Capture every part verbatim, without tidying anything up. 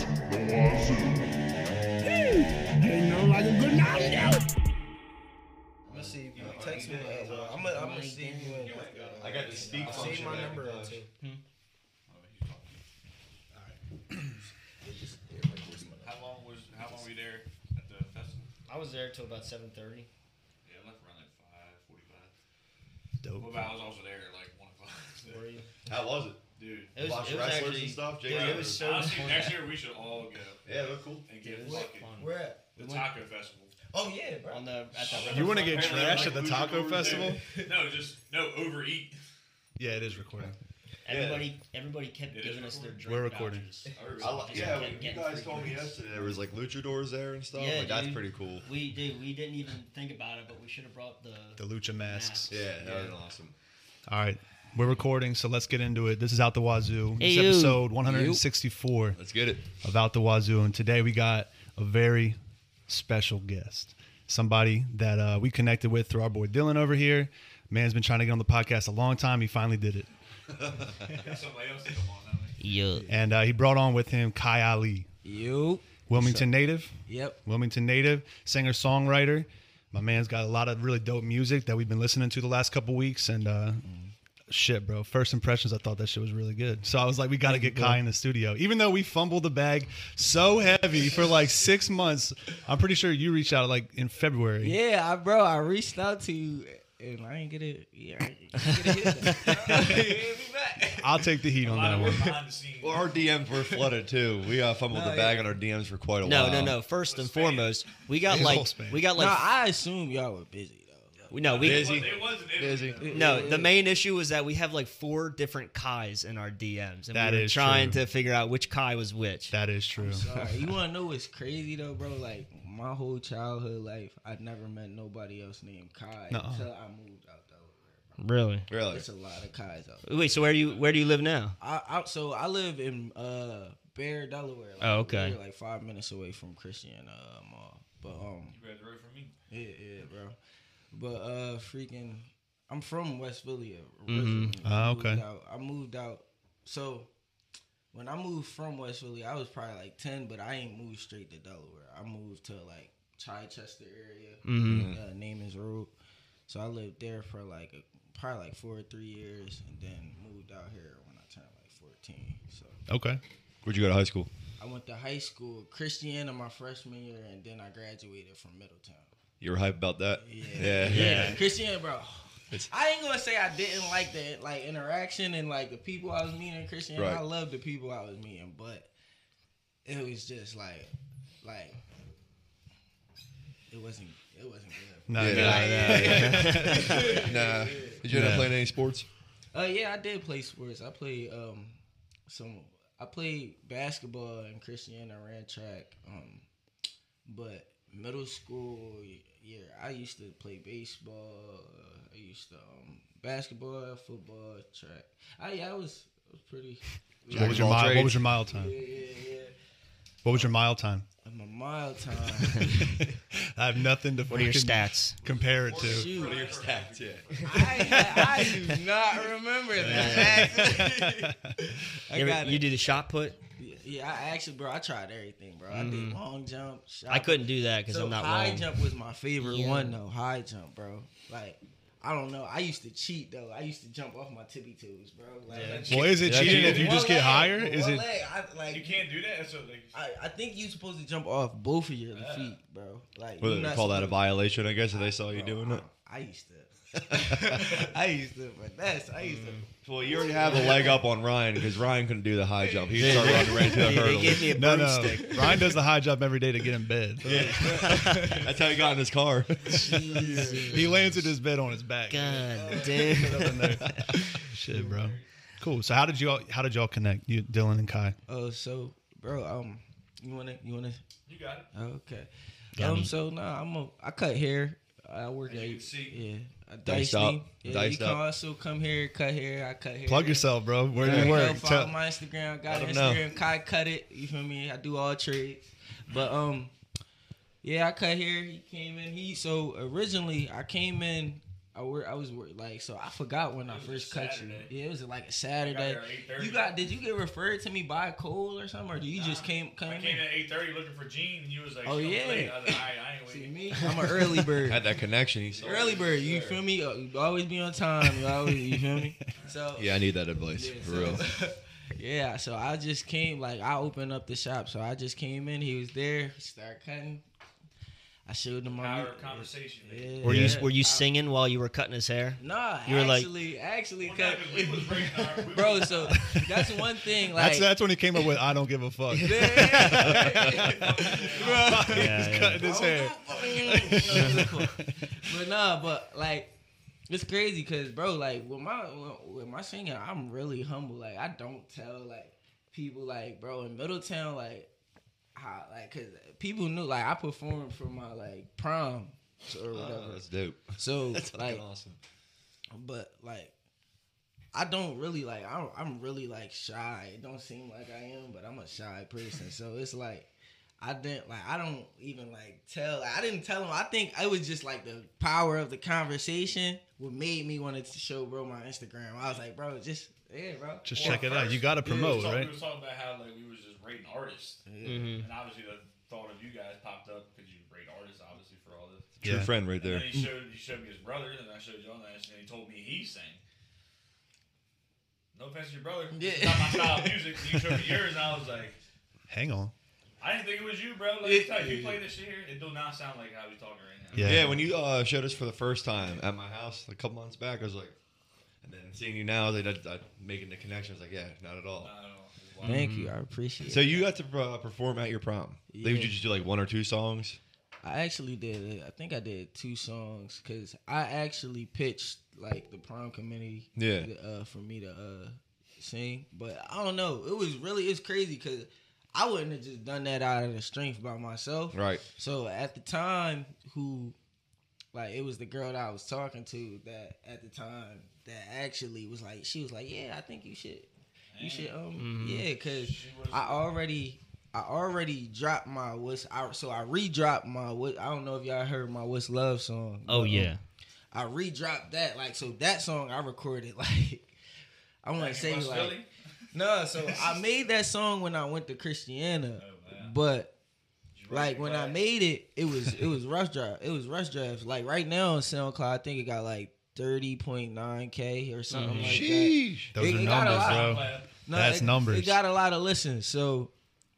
Ain't no like a good Mountain Dew. I'm gonna see if you text me. Uh, well, I'm gonna, I'm gonna see if you in. I got the speak I'll function. save my man. number on too. How long was how long were you there at the festival? I was there till about seven thirty. Yeah, I left around like five forty-five. Dope. Well, I was also there at like one o'clock. Were you? How was it? Dude, It was, Watch it was wrestlers actually, and stuff. Jake dude, it Rogers. was so honestly, fun. next year we should all go Yeah, they're cool. and get It was fucking fun. Where at? the taco festival. Oh yeah, bro. On the at the You want to get Apparently, trash like, at the luchadors taco there. festival? No, just no overeat. Yeah, it is recording. everybody everybody kept It is giving us their recording. drink We're recording. vouchers. I li- Just yeah, kept when you getting guys free told me drinks. yesterday there was like luchadors there and stuff. Yeah, like that's dude. pretty cool. We did. We didn't even think about it, but we should have brought the. The lucha masks. Yeah, that was awesome. All right. We're recording, so let's get into it. This is Out the Wazoo. This Hey, is you. episode one sixty-four Let's get it. of Out the Wazoo. And today we got a very special guest. Somebody that uh, we connected with through our boy Dylan over here. Man's been trying to get on the podcast a long time. He finally did it. Somebody else to come on now. Yeah. And uh, he brought on with him Kai Ali, You. Wilmington native. Yep. Wilmington native, singer-songwriter. My man's got a lot of really dope music that we've been listening to the last couple weeks. And uh, shit, bro, first impressions, I thought that shit was really good. So I was like, we got to get Kai in the studio. Even though we fumbled the bag so heavy for like six months, I'm pretty sure you reached out like in February. Yeah, I, bro, I reached out to you and I ain't get it. Yeah, I ain't get a hit. Hit me back. I'll take the heat A on lot that of one. work behind the scenes. Well, our D Ms were flooded too. We uh, fumbled No, the bag yeah. on our D Ms for quite a No, while. no, no. First and Spam. foremost, we got It's like all spam. we got No, like I assume y'all were busy though. we no we Busy. It wasn't it Busy. no. The main issue was that we have like four different Kais in our D Ms, and That we were is trying true. to figure out which Kai was which. That is true. Sorry. You wanna know what's crazy though, bro? Like my whole childhood life, I'd never met nobody else named Kai Nuh-uh. until I moved out Delaware. Really? Really? It's a lot of Kais out there. Wait, so where do you where do you live now? I, I so I live in uh Bear, Delaware. Like, Oh, okay. we're like five minutes away from Christian uh, Mall. But um, You grabbed the road from me. yeah, yeah, bro. But uh, freaking, I'm from West Philly Mhm. originally. Ah, I okay. moved out- I moved out. So when I moved from West Philly, I was probably like ten, but I ain't moved straight to Delaware. I moved to like Chichester area. Mm-hmm. Uh, name is Road. So I lived there for like a, probably like four or three years, and then moved out here when I turned like fourteen. So Okay. Where'd you go to high school? I went to high school, Christiana, my freshman year, and then I graduated from Middletown. You were hyped about that? Yeah, Yeah. Yeah. Christiana, bro. It's- I ain't gonna say I didn't like the like interaction and like the people I was meeting in Christiana. Right. I love the people I was meeting, but it was just like, like it wasn't, it wasn't good. No, Yeah. no, Nah. Did you end up Nah. playing any sports? Uh, yeah, I did play sports. I played um some. I played basketball in Christiana, ran track. Um, but middle school year, I used to play baseball. I used to um basketball, football, track. I yeah, I was I was pretty. What was your Jack of all mile? What trades. was your mile Yeah, time? yeah, yeah. What was your mile time? I'm a mile time. I have nothing to What are your fucking stats? compare it to. Shoot. What are your stats? Yeah. I, I do not remember that. I You, ever- got you it. do the shot put? Yeah, I actually, bro, I tried everything, bro. I did long jump. Shot I couldn't do that because so I'm not high long. jump was my favorite Yeah. one though. High jump, bro. Like I don't know. I used to cheat though. I used to jump off my tippy toes, bro. Like, Well, is it Yeah, cheating cheating. if you one just get leg, higher? one Is it? leg, I, like You can't do that. That's what, like, I, I think you supposed to jump off both of your feet, bro. Like Well, you they not call that a supposed- violation, I guess, if they saw you Bro, doing it. I used to. I used to, but that's I used to. Well, you already have the leg up on Ryan because Ryan couldn't do the high jump. He started running right to the They, they hurdle. gave me a No, no. broomstick. Ryan does the high jump every day to get in bed. That's how he got in his car. He lands in his bed on his back. God damn. Shit, bro. Cool. So how did you all how did y'all connect? You, Dylan and Kai. Oh, so bro, um, you wanna you wanna? you got it. Okay. Got um, me. so nah, I'm a I cut hair. I work As at you can see. yeah. I Diced diced up. me. Yeah, Diced you can up. also come here, cut hair. I cut hair. Plug yourself, bro. Where do Yeah, you know, work? follow Tell- my Instagram. Got Let 'em know. Instagram. Kai cut it. You feel me? I do all trades. But um, yeah, I cut hair. He came in. He so originally I came in. I work. I was work, like so. I forgot when I was first a cut you. Saturday. Yeah, it was like a I got Saturday. there at eight thirty. You got? Did you get referred to me by Cole or something, or do you just Nah, came? Came I in? came in at eight thirty looking for Gene, and you was like, Oh, "She yeah. late." I was like, "All right, I ain't See waiting." me? I'm an early bird. Had that connection. He said. Early bird. You Sir. feel me? Uh, You always be on time. You always. You feel me? So Yeah, I need that advice Yeah, for so- real. Yeah, so I just came, like, I opened up the shop. So I just came in. He was there. Started cutting. I showed him my Power mu- of conversation. Yeah, man. Were you yeah. were you I- singing while you were cutting his hair? Nah, You were like- actually, actually, Well, nah, cut. 'cause we was breaking our- we Bro, was- so that's one thing. Like, That's that's when he came up with "I don't give a fuck." Yeah. Yeah, yeah. Cutting his hair. But nah, but like it's crazy because bro, like with my with my singing, I'm really humble. Like I don't tell like people like bro in Middletown like how like because people knew like I performed for my like prom or whatever. Oh, that's dope. So That's like, fucking awesome. but like. I don't really like. I'm, I'm really like shy. It don't seem like I am, but I'm a shy person. So it's like I didn't like. I don't even like tell. I didn't tell him. I think it was just like the power of the conversation what made me want to show bro my Instagram. I was like, bro, just yeah, bro. Just Well, check it out. first, You got to we was promote, talking- right? We was talking about how like we was just rating artists, Mm-hmm. and obviously the thought of you guys popped up because you rate artists, obviously for all this. True Yeah. friend right And there. then he showed he showed me his brother, and I showed John that, and he told me he sang. No offense to your brother, Yeah. it's not my style of music. And you showed me yours, and I was like, Hang on. I didn't think it was you, bro. Like, Yeah. tell you, you play this shit here, it do not sound like how we talking right now. Yeah. Yeah, when you uh, showed us for the first time at my house a couple months back, I was like, and then seeing you now, like, I, I, making the connection, I was like, yeah, not at all. Not at all. It's wild. Thank you. I appreciate. So it. you got to uh, perform at your prom. Yeah. Did you just do like one or two songs? I actually did. I think I did two songs because I actually pitched like the prom committee. Yeah. Uh, for me to uh, sing, but I don't know. It was really it's crazy because I wouldn't have just done that out of the strength by myself. Right. So at the time, who like it was the girl that I was talking to that at the time that actually was like she was like, yeah, I think you should, you should um yeah, because She was- I already. I already dropped my what's I, so I re-dropped my what I don't know if y'all heard my What's Love song. Oh but, um, yeah. I re-dropped that like so that song I recorded like I want Like to say in West like Philly? no so I made that song when I went to Christiana, Oh, wow. but Did you like raise when your I flag? made it it was it was rush draft it was rush draft like right now on SoundCloud I think it got like thirty point nine K or something like that. Sheesh. Those It- are it got a numbers, lot. bro. No, That's it, numbers. It got a lot of listens, so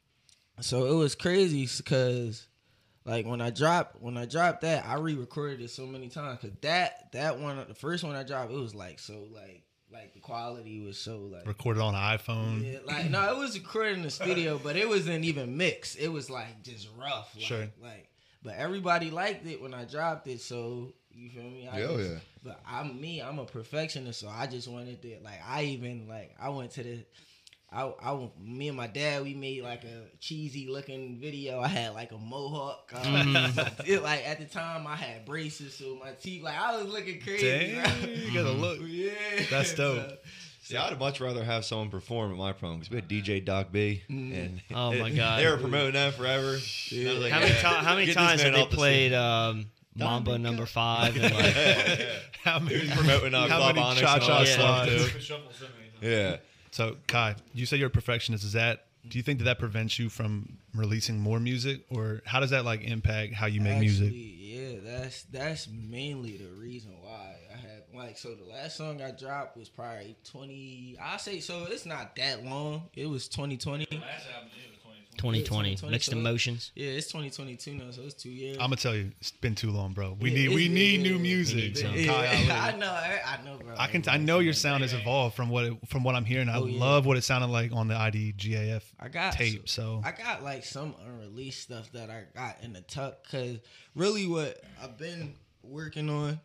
so it was crazy because like when I dropped when I dropped that, I re-recorded it so many times because that that one the first one I dropped it was like so like like the quality was so like Recorded on an iPhone. yeah, like no, it was recorded in the studio, but it wasn't even mixed. It was like just rough, like, Sure. like but everybody liked it when I dropped it, so you feel me? I Yeah, just- yeah. But I'm me, I'm a perfectionist, so I just wanted to like I even like I went to the I, I, me and my dad, we made like a cheesy looking video. I had like a mohawk. Um, Mm-hmm. it, like at the time, I had braces, so my teeth, like I was looking crazy. Damn, bro. you gotta look. Yeah, That's dope. See, I'd much rather have someone perform at my prom because we had D J Doc B, and Oh, my God. they were promoting that forever. And I was like, How many, yeah, ti- how many get this times have man they off the played scene. um, Mamba number five? And like, How many, promoting uh, how Club many Onyx and all cha-cha that Yeah. stuff too? Stupid shuffle so many times. Yeah. So, Kai, you say you're a perfectionist. Is that? Do you think that that prevents you from releasing more music, or how does that like impact how you make Actually, music? yeah, that's that's mainly the reason why I had like so the last song I dropped was probably twenty. I say so it's not that long. It was twenty twenty. Last album, yeah, was twenty twenty. twenty twenty, twenty, mixed so it- emotions. Yeah, it's twenty twenty-two now, so it's two years. I'm gonna tell you, it's been too long, bro. We Yeah, need we it's- need yeah, new yeah, music. we need some. Kai Yeah, Ali. I know, I, I know, bro. I can. I know your sound has evolved from what it, from what I'm hearing. I Oh, yeah. love what it sounded like on the I D G A F I got tape. So I got like some unreleased stuff that I got in the tuck because really what I've been working on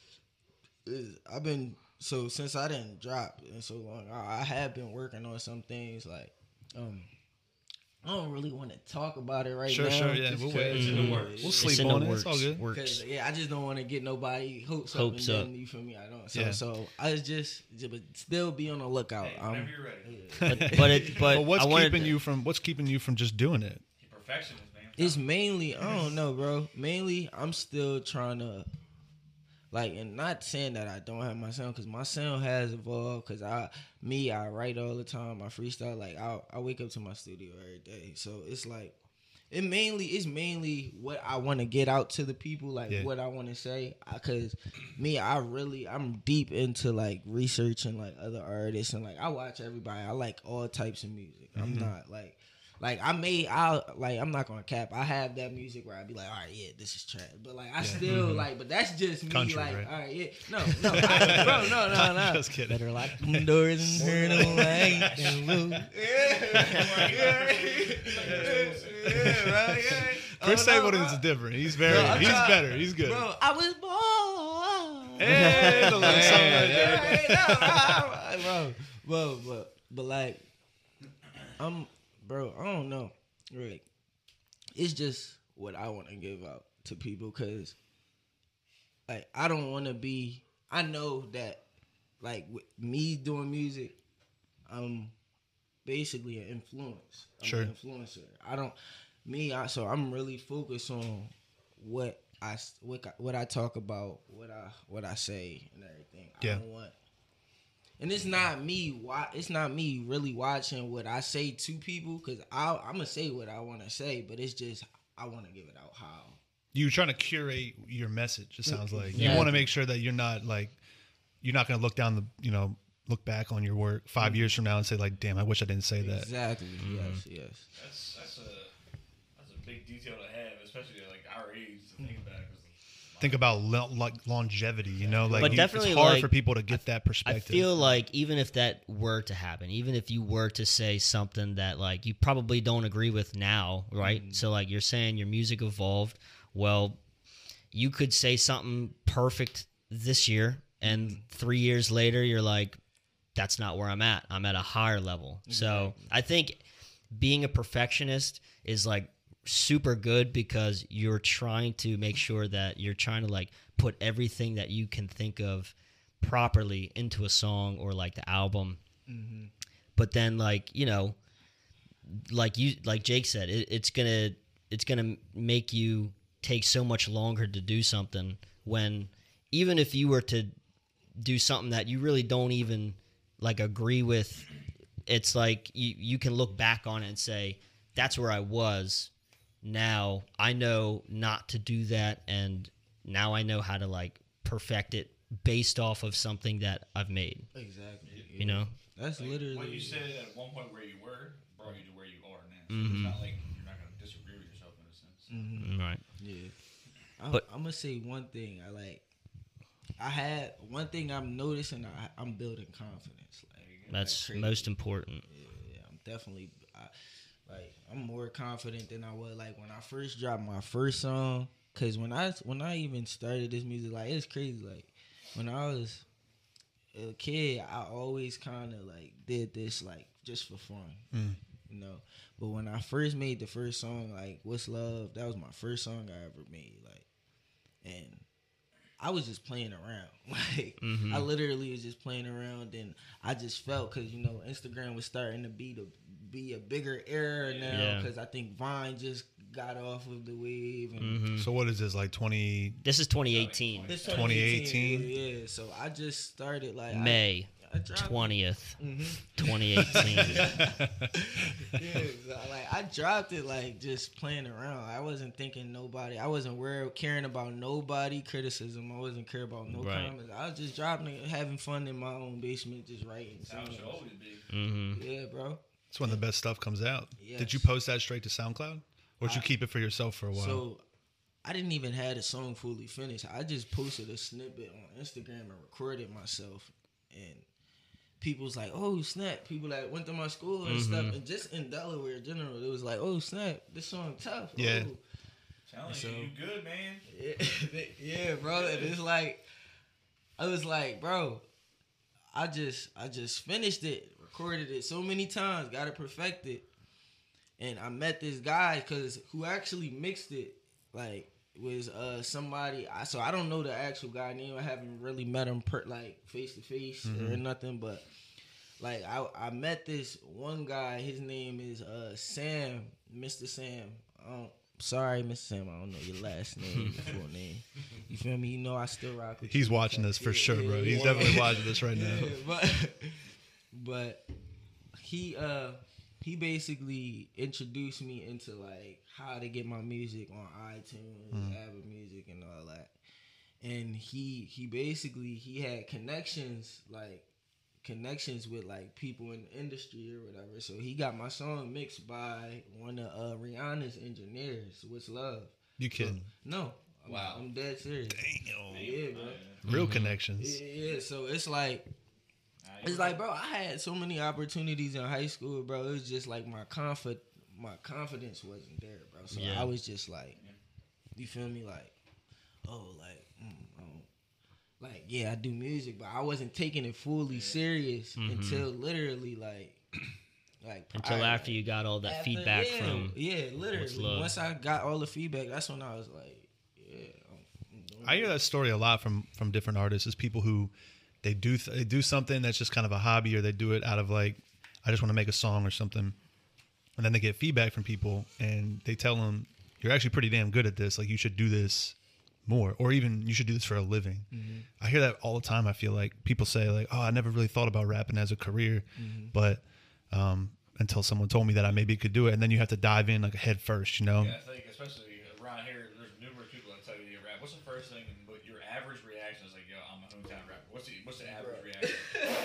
is I've been so since I didn't drop in so long I, I have been working on some things like um I don't really want to talk about it right Sure, now. sure, yeah, just we'll 'cause, wait. It's in the yeah, works. yeah, we'll It's sleep in the on it. works. It's all good. Works. Cause, yeah, I just don't want to get nobody hopes, Hopes up, up. and then you feel me. I don't. So, Yeah. so I was just, just but still be on the lookout. Hey, Um, whenever you're ready. But but it but But what's I wanted keeping to- you from what's keeping you from just doing it? You're perfectionist, man. It's mainly I don't know, bro. Mainly I'm still trying to like, and not saying that I don't have my sound, because my sound has evolved. Because I, me, I write all the time. I freestyle. Like, I, I wake up to my studio every day. So it's like, it mainly, it's mainly what I want to get out to the people, like Yeah. what I want to say. Because me, I really, I'm deep into like researching like other artists, and like I watch everybody. I like all types of music. I'm Mm-hmm. not like. Like I made, I like I'm not gonna cap. I have that music where I be like, all right, yeah, this is trash. But like I still like, but that's just me. Country, like, right? all right, yeah, no, no, I, bro, no, no, no. Just kidding. Better lock them doors and turn them lights and move. Yeah, yeah, yeah, right, yeah. Chris Oh, no, Stapleton is bro. different. He's very. No, I'm he's not- better. He's good. Bro, I was born. Hey, the little song right there. Hey, no, bro, bro, but but like, I'm, bro, I don't know. Right. It's just what I want to give out to people, because like I don't want to be, I know that like with me doing music, I'm basically an influence. I'm Sure. an influencer. I don't me I so I'm really focused on what I what I, what I talk about, what I what I say and everything. Yeah. I don't want, and it's not me. Why? It's not me really watching what I say to people, because I I'm gonna say what I want to say, but it's just I want to give it out how. You're trying to curate your message. It sounds like Yeah. you want to make sure that you're not like you're not going to look down the you know look back on your work five years from now and say like, damn, I wish I didn't say that. Exactly. Yes. Yes. That's that's a that's a big detail to have, especially at like our age to think about. 'Cause Think about lo- like longevity. You know, like But you- definitely, it's hard like, for people to get that I perspective. feel like even if that were to happen, even if you were to say something that like you probably don't agree with now, right? So like you're saying your music evolved. Well, you could say something perfect this year, and three years later, you're like, that's not where I'm at. I'm at a higher level. So I think being a perfectionist is like super good, because you're trying to make sure that you're trying to like put everything that you can think of properly into a song or like the album. But then like, you know, like you like Jake said, it, it's gonna it's gonna make you take so much longer to do something, when even if you were to do something that you really don't even like agree with, it's like you, you can look back on it and say, that's where I was. Now I know not to do that, and now I know how to like perfect it based off of something that I've made. Exactly. You know? That's like, literally. what you said at one point where you were brought you to where you are now. So Mhm. it's not like you're not gonna disagree with yourself in a sense. Mhm. Right. Yeah. I'm, But- I'm gonna say one thing. I like. I had one thing I'm noticing. I, I'm building confidence. Like That's like most important. Yeah, I'm definitely. I, like I'm more confident than I was like when I first dropped my first song. Cause when I when I even started this music, like it's crazy. Like when I was a kid, I always kind of like did this like just for fun, Mm. you know. But when I first made the first song, like "What's Love," that was my first song I ever made. Like, and I was just playing around. Like Mhm. I literally was just playing around, and I just felt, because you know Instagram was starting to be the be a bigger era now, Yeah. because I think Vine just got off of the wave, and Mhm. So what is this like twenty? This is twenty eighteen, This twenty eighteen? yeah. So I just started like I- May I, dropped twentieth, Mhm. twenty eighteen. Yeah, so, like I dropped it like just playing around. I wasn't thinking nobody. I wasn't worried, caring about nobody criticism. I wasn't care about no Right. comments. I was just dropping it, having fun in my own basement, just writing. That's how it singing. should always be. hmm Yeah, bro. It's when the best stuff comes out. Yes. Did you post that straight to SoundCloud, or did you I- keep it for yourself for a while? So I didn't even have the song fully finished. I just posted a snippet on Instagram and recorded myself, and people's like, "Oh snap!" People that went to my school and stuff, and just in Delaware in general, it was like, "Oh snap, this song tough." Yeah. Oh. Telling So- you, you good, man. Yeah, yeah, bro. And it's like, I was like, bro, I just, I just finished it, recorded it so many times, got it perfected, and I met this guy because who actually mixed it, like, was uh somebody. I so I don't know the actual guy name. I haven't really met him per like face to face or nothing, but like I, I met this one guy. His name is uh Sam, Mister Sam. I don't, sorry, Mister Sam, I don't know your last name, your full name. You feel me? You know I still rock with you. He's watching this for Yeah, sure, yeah, bro. yeah. He's definitely watching this right now. Yeah, but but he uh he basically introduced me into like how to get my music on iTunes, Mm. Apple Music, and all that. And he he basically he had connections like connections with like people in the industry or whatever. So he got my song mixed by one of uh, Rihanna's engineers. What's Love? You kidding? No. I'm, Wow. I'm dead serious. Damn. Yeah, bro. Real Mhm. connections. Yeah, yeah. So it's like it's like, bro, I had so many opportunities in high school, bro. It was just like my confid my confidence wasn't there, bro. So Yeah. I was just like, you feel me? Like, oh, like, mm, oh. like, yeah, I do music, but I wasn't taking it fully serious Mhm. until literally like, like Until prior- after you got all that after- feedback yeah, from. yeah, What's literally. Love. Once I got all the feedback, that's when I was like, yeah. I'm, I'm doing I hear it. that story a lot from from different artists. Is people who they do th- they do something that's just kind of a hobby, or they do it out of like, I just want to make a song or something, and then they get feedback from people, and they tell them, you're actually pretty damn good at this. Like, you should do this more, or even you should do this for a living. Mm-hmm. I hear that all the time. I feel like people say like, oh, I never really thought about rapping as a career, Mm-hmm. but um, until someone told me that I maybe could do it, and then you have to dive in like head first, you know? Yeah, I think especially around here, there's numerous people that tell you you rap. What's the first thing? But your average reaction is like, "Yo, I'm a hometown rapper." What's the what's the average reaction?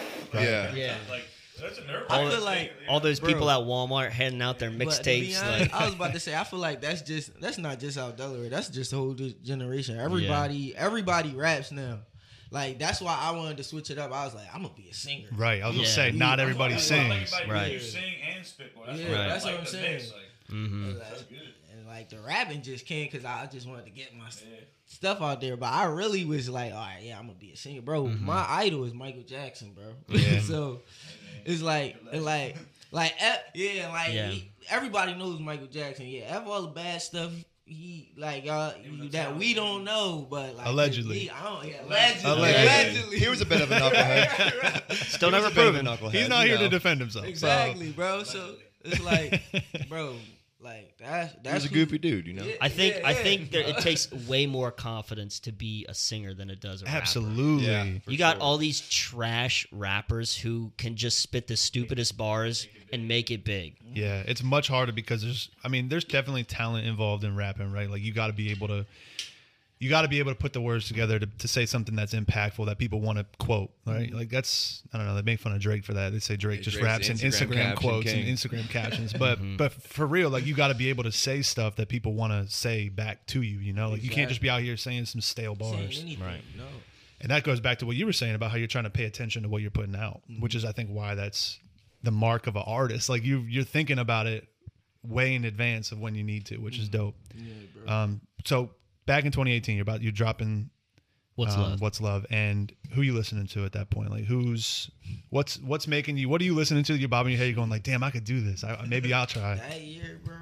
Yeah. Yeah. Like that's a nerve. I feel like All those Bro. people at Walmart handing out their But to be mixtapes. honest, Like, I was about to say, I feel like that's just that's not just out Delaware. That's just the whole ge- generation. Everybody, everybody raps now. Like that's why I wanted to switch it up. I was like, I'm gonna be a singer. Right. I was gonna Yeah. say, not Yeah. everybody That's why I like sings. everybody Right. You sing and spitball. That's Yeah, what I that's like what I'm the saying. mix, like, mhm. that's good. And like the rapping just came because I just wanted to get my s- Yeah. stuff out there. But I really was like, all right, yeah, I'm gonna be a singer, bro. My idol is Michael Jackson, bro. Yeah. So it's like, it's like, like, eh, yeah, like Yeah. he- everybody knows Michael Jackson. Yeah, after all the bad stuff. He like y'all He was a that we talented don't dude. know, but like Allegedly. he, I don't, yeah, allegedly, Allegedly. allegedly. He was a bit of a knucklehead. Still He was never a bit of a proven. knucklehead, He's not you here to know. defend himself. so- Exactly, bro. So it's like, bro, like that's He that's was a who- goofy dude, you know. Yeah. I think I yeah. think that it takes way more confidence to be a singer than it does a rapper. Absolutely. Yeah. For You got sure. all these trash rappers who can just spit the stupidest bars and make it big. Yeah, it's much harder because there's, I mean, there's definitely talent involved in rapping, right? Like you got to be able to, you got to be able to put the words together to, to say something that's impactful that people want to quote, right? Like that's, I don't know, they make fun of Drake for that. They say Drake Yeah, just Drake's raps the in Instagram Instagram caption quotes king. and Instagram captions, but but for real, like you got to be able to say stuff that people want to say back to you, you know? Like you can't just be out here saying some stale saying bars. anything. Right. No. And that goes back to what you were saying about how you're trying to pay attention to what you're putting out, which is, I think, why that's the mark of an artist. Like you, you're thinking about it way in advance of when you need to, which is dope. Yeah, bro. Um, so back in twenty eighteen, you're about you're dropping What's um, love? What's Love, and who you listening to at that point? Like who's what's what's making you? What are you listening to? You're bobbing your head. You're going like, damn, I could do this. I, maybe I'll try. That year, bro,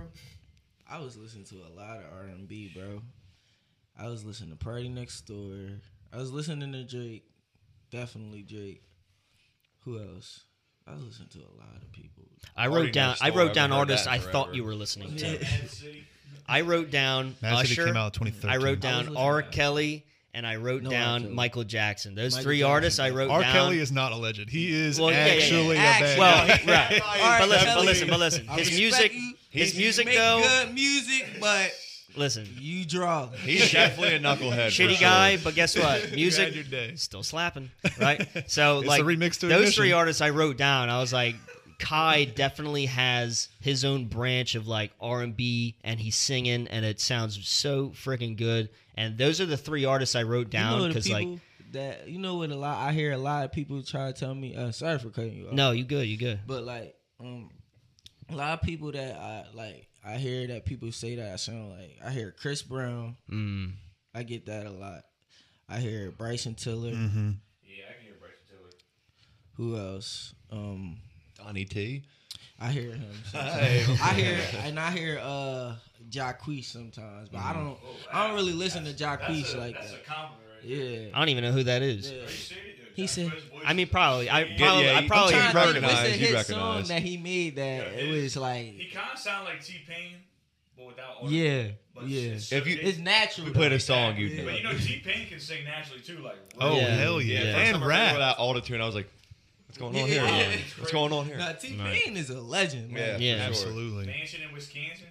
I was listening to a lot of R and B, bro. I was listening to Party Next Door. I was listening to Drake. Definitely Drake. Who else? I was listening to a lot of people. I Party wrote down Next I Door, wrote I down haven't heard artists that I in thought forever. you were listening Yeah. to. Mad City. I wrote down Mad City Usher. came out in twenty thirteen. I wrote I was down listening R. to that. Kelly, and I wrote No, R. down Kelly. Michael Jackson. Those Michael three Jackson, artists I yeah. wrote R. down. Kelly is not alleged. He is Well, yeah, yeah, yeah. actually a Actually. bad well, guy. right. R. But listen, but Kelly. listen, but listen. I His respect music, you. his You music make though. good music, but Listen, you draw. He's definitely a knucklehead. for shitty sure. guy, but guess what? You Music had your day. still slapping, right? So It's like a remix to those Ignition. three artists I wrote down. I was like, Kai definitely has his own branch of like R and B, and he's singing, and it sounds so freaking good. And those are the three artists I wrote You know down the because like, people that you know what a lot I hear a lot of people try to tell me. Uh, sorry for cutting you off. no, you good, you good. But like, um, a lot of people that I like, I hear that people say that I sound like. I hear Chris Brown. Mm. I get that a lot. I hear Bryson Tiller. Mm-hmm. Yeah, I can hear Bryson Tiller. Who else? Um, Donnie T. I hear him. sometimes. Hey. I hear and I hear uh Jacquees sometimes, but I don't. I don't really listen to Jacquees That's a, like that's that. a compliment right there. Yeah. I don't even know who that is. Yeah. Are you serious? He said- I mean, probably. I Yeah, probably. yeah, I you- probably. I'm I'm trying trying to to think, what's recognize, the you hit recognize. song that he made that it was like He kind of sound like T Pain. But without auto Yeah, But yeah. it's- If you- It's natural. we played though. a song, you Yeah. But you know, T Pain can sing naturally too. Like, Oh Yeah. hell yeah, Yeah. First and time I heard rap. that auto tune, I was like, "What's going on here? Yeah. What's going on here?" Nah, T Pain Right. is a legend. Yeah, Man. Yeah. for sure. Absolutely. Mansion in Wisconsin.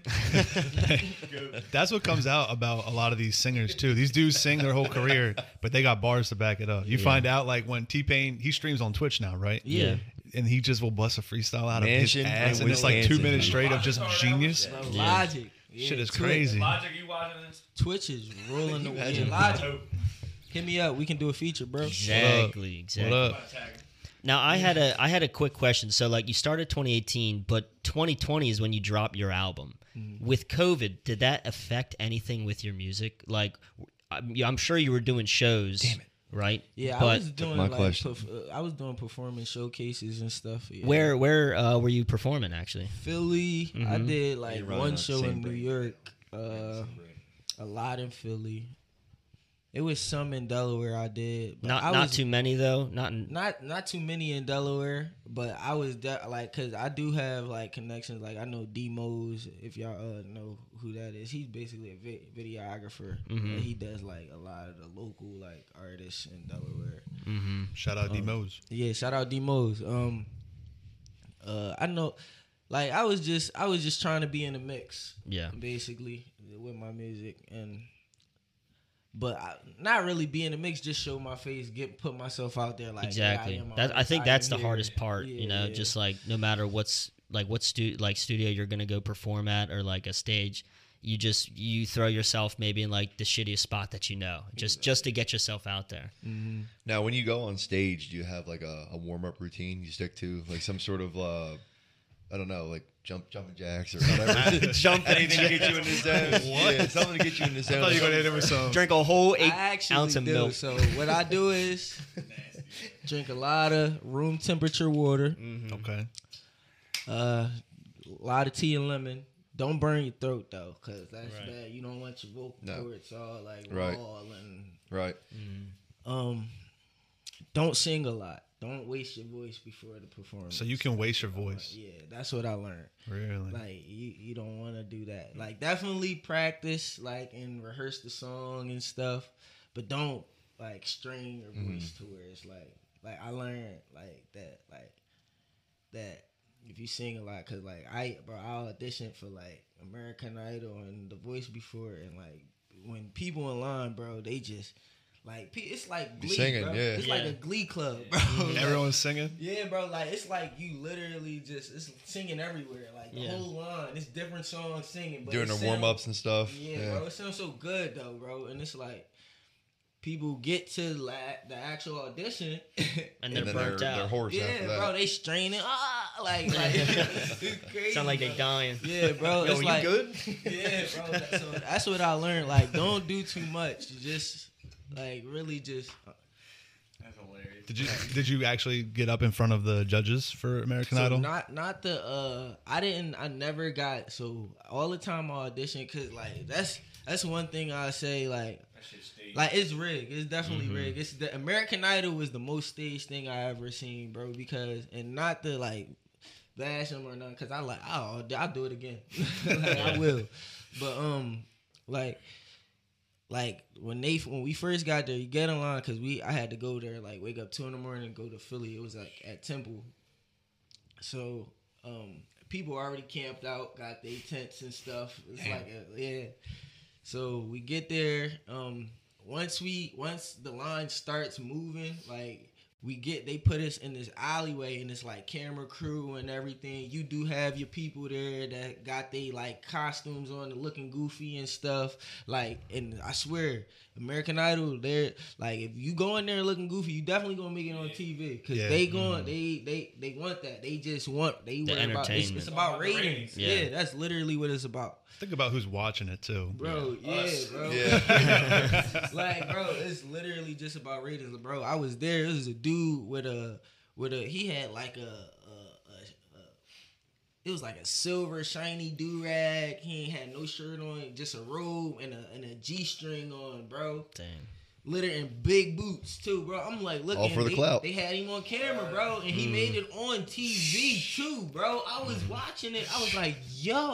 Go. That's what comes out about a lot of these singers too. These dudes sing their whole career, but they got bars to back it up. You Yeah. find out like when T Pain he streams on Twitch now, right? Yeah. And he just will bust a freestyle out of Mansion his ass, in and it's like two Wisconsin. minutes straight of just Logic genius. started Bro, Yeah. Logic. Yeah, Shit is Twitch- crazy. Logic, you watching this? Twitch is rolling the way. Imagine. Logic. Hope. Hit me up. We can do a feature, bro. Exactly. Exactly. What up? About to tag him. Now I had a I had a quick question. So like you started twenty eighteen, but twenty twenty is when you dropped your album. Mm-hmm. With COVID, did that affect anything with your music? Like, I'm, I'm sure you were doing shows, Damn it. right? Yeah, but I was doing my like question. perf- uh, I was doing performance showcases and stuff. Yeah. where where uh, were you performing actually? Philly. I Mhm. did like You're running one on the show same in New brain. York. Uh, a lot in Philly. It was some in Delaware I did. But Not I not was, too many though. Not in, Not not too many in Delaware, but I was de- like, cause I do have like connections. Like I know D Mose, if y'all uh, know who that is. He's basically a vi- videographer. Mhm. And he does like a lot of the local like artists in Delaware. hmm Shout out D Um, Mose. Yeah, shout out D Mose. Um, uh, I know, like I was just I was just trying to be in the mix, Yeah. basically with my music, and but I, not really be in the mix. Just show my face, get put myself out there. Like Exactly. yeah, I am an That I artist, think am that's the here. hardest part. Yeah, you know, yeah. just like no matter what's like what stu- like studio you're gonna go perform at or like a stage, you just you throw yourself maybe in like the shittiest spot that you know, just just to get yourself out there. Mhm. Now, when you go on stage, do you have like a, a warm up routine you stick to, like some sort of, uh, I don't know, like jump jumping jacks or whatever? Jump Anything to get you in the zone. What? Yeah, something to get you in the I zone. thought you were gonna hit him with some. Drink a whole I eight actually ounce of do. milk. So what I do is drink a lot of room temperature water, Okay. uh, a lot of tea and lemon. Don't burn your throat though, cause that's Right. bad. You don't want your vocal No. cords all like Right. raw and Right. um. Don't sing a lot. Don't waste your voice before the performance. So you can waste your voice. Yeah, that's what I learned. Really? Like you, you don't want to do that. Like definitely practice, like and rehearse the song and stuff, but don't like strain your voice to where it's like, like I learned like that, like that if you sing a lot, cause like I, bro, I auditioned for like American Idol and The Voice before, and like when people in line, bro, they just like pe- it's like Be Glee, singing, bro. yeah. It's like Yeah. a Glee club, bro. Like, Everyone's singing. yeah, bro. Like it's like you literally just it's singing everywhere. Like the Yeah. whole line, it's different songs singing. But Doing it their sound- warm ups and stuff. Yeah, bro. It sounds so good though, bro. And it's like people get to la- the actual audition, And they're then burnt they're, out. they're hoarse yeah, after that. bro. They straining ah like like it's crazy. Sound like they bro. dying. Yeah, bro. Yo, it's you like, good? Yeah, bro. That- so that's what I learned. Like, don't do too much. You just like really just. That's hilarious. Did you did you actually get up in front of the judges for American So Idol? not not the uh I didn't I never got so all the time I audition cause like that's that's one thing I say like That shit stayed. like it's rigged. It's definitely Mm-hmm. rigged. It's the American Idol was the most staged thing I ever seen, bro. Because and not to like bash them or nothing, cause I like I'll I'll do it again. Like, I will. But um like like when they when we first got there, you get in line because we I had to go there like wake up two in the morning and go to Philly. It was like at Temple. So um people already camped out, got their tents and stuff. It's Damn. like a, yeah. So we get there. Um once we once the line starts moving, like we get they put us in this alleyway and it's like camera crew and everything. You do have your people there that got they like costumes on and looking goofy and stuff. Like and I swear, American Idol, they're like if you go in there looking goofy, you definitely gonna make it on T V. Cause Yeah. they going they they they want that. They just want they The worry about it's, entertainment. it's about About the ratings. ratings. Yeah. Yeah. That's literally what it's about. Think about who's watching it too. Bro, yeah, Us. bro. Yeah. Like, bro, it's literally just about ratings, bro. I was there. It was a dude with a with a he had like a, a, a, a it was like a silver shiny do rag. He ain't had no shirt on, just a robe and a and a G string on, bro. Dang. Litter and big boots too, bro. I'm like, looking. All for the they, clout. They had him on camera, bro, and he made it on T V too, bro. I was watching it. I was like, yo.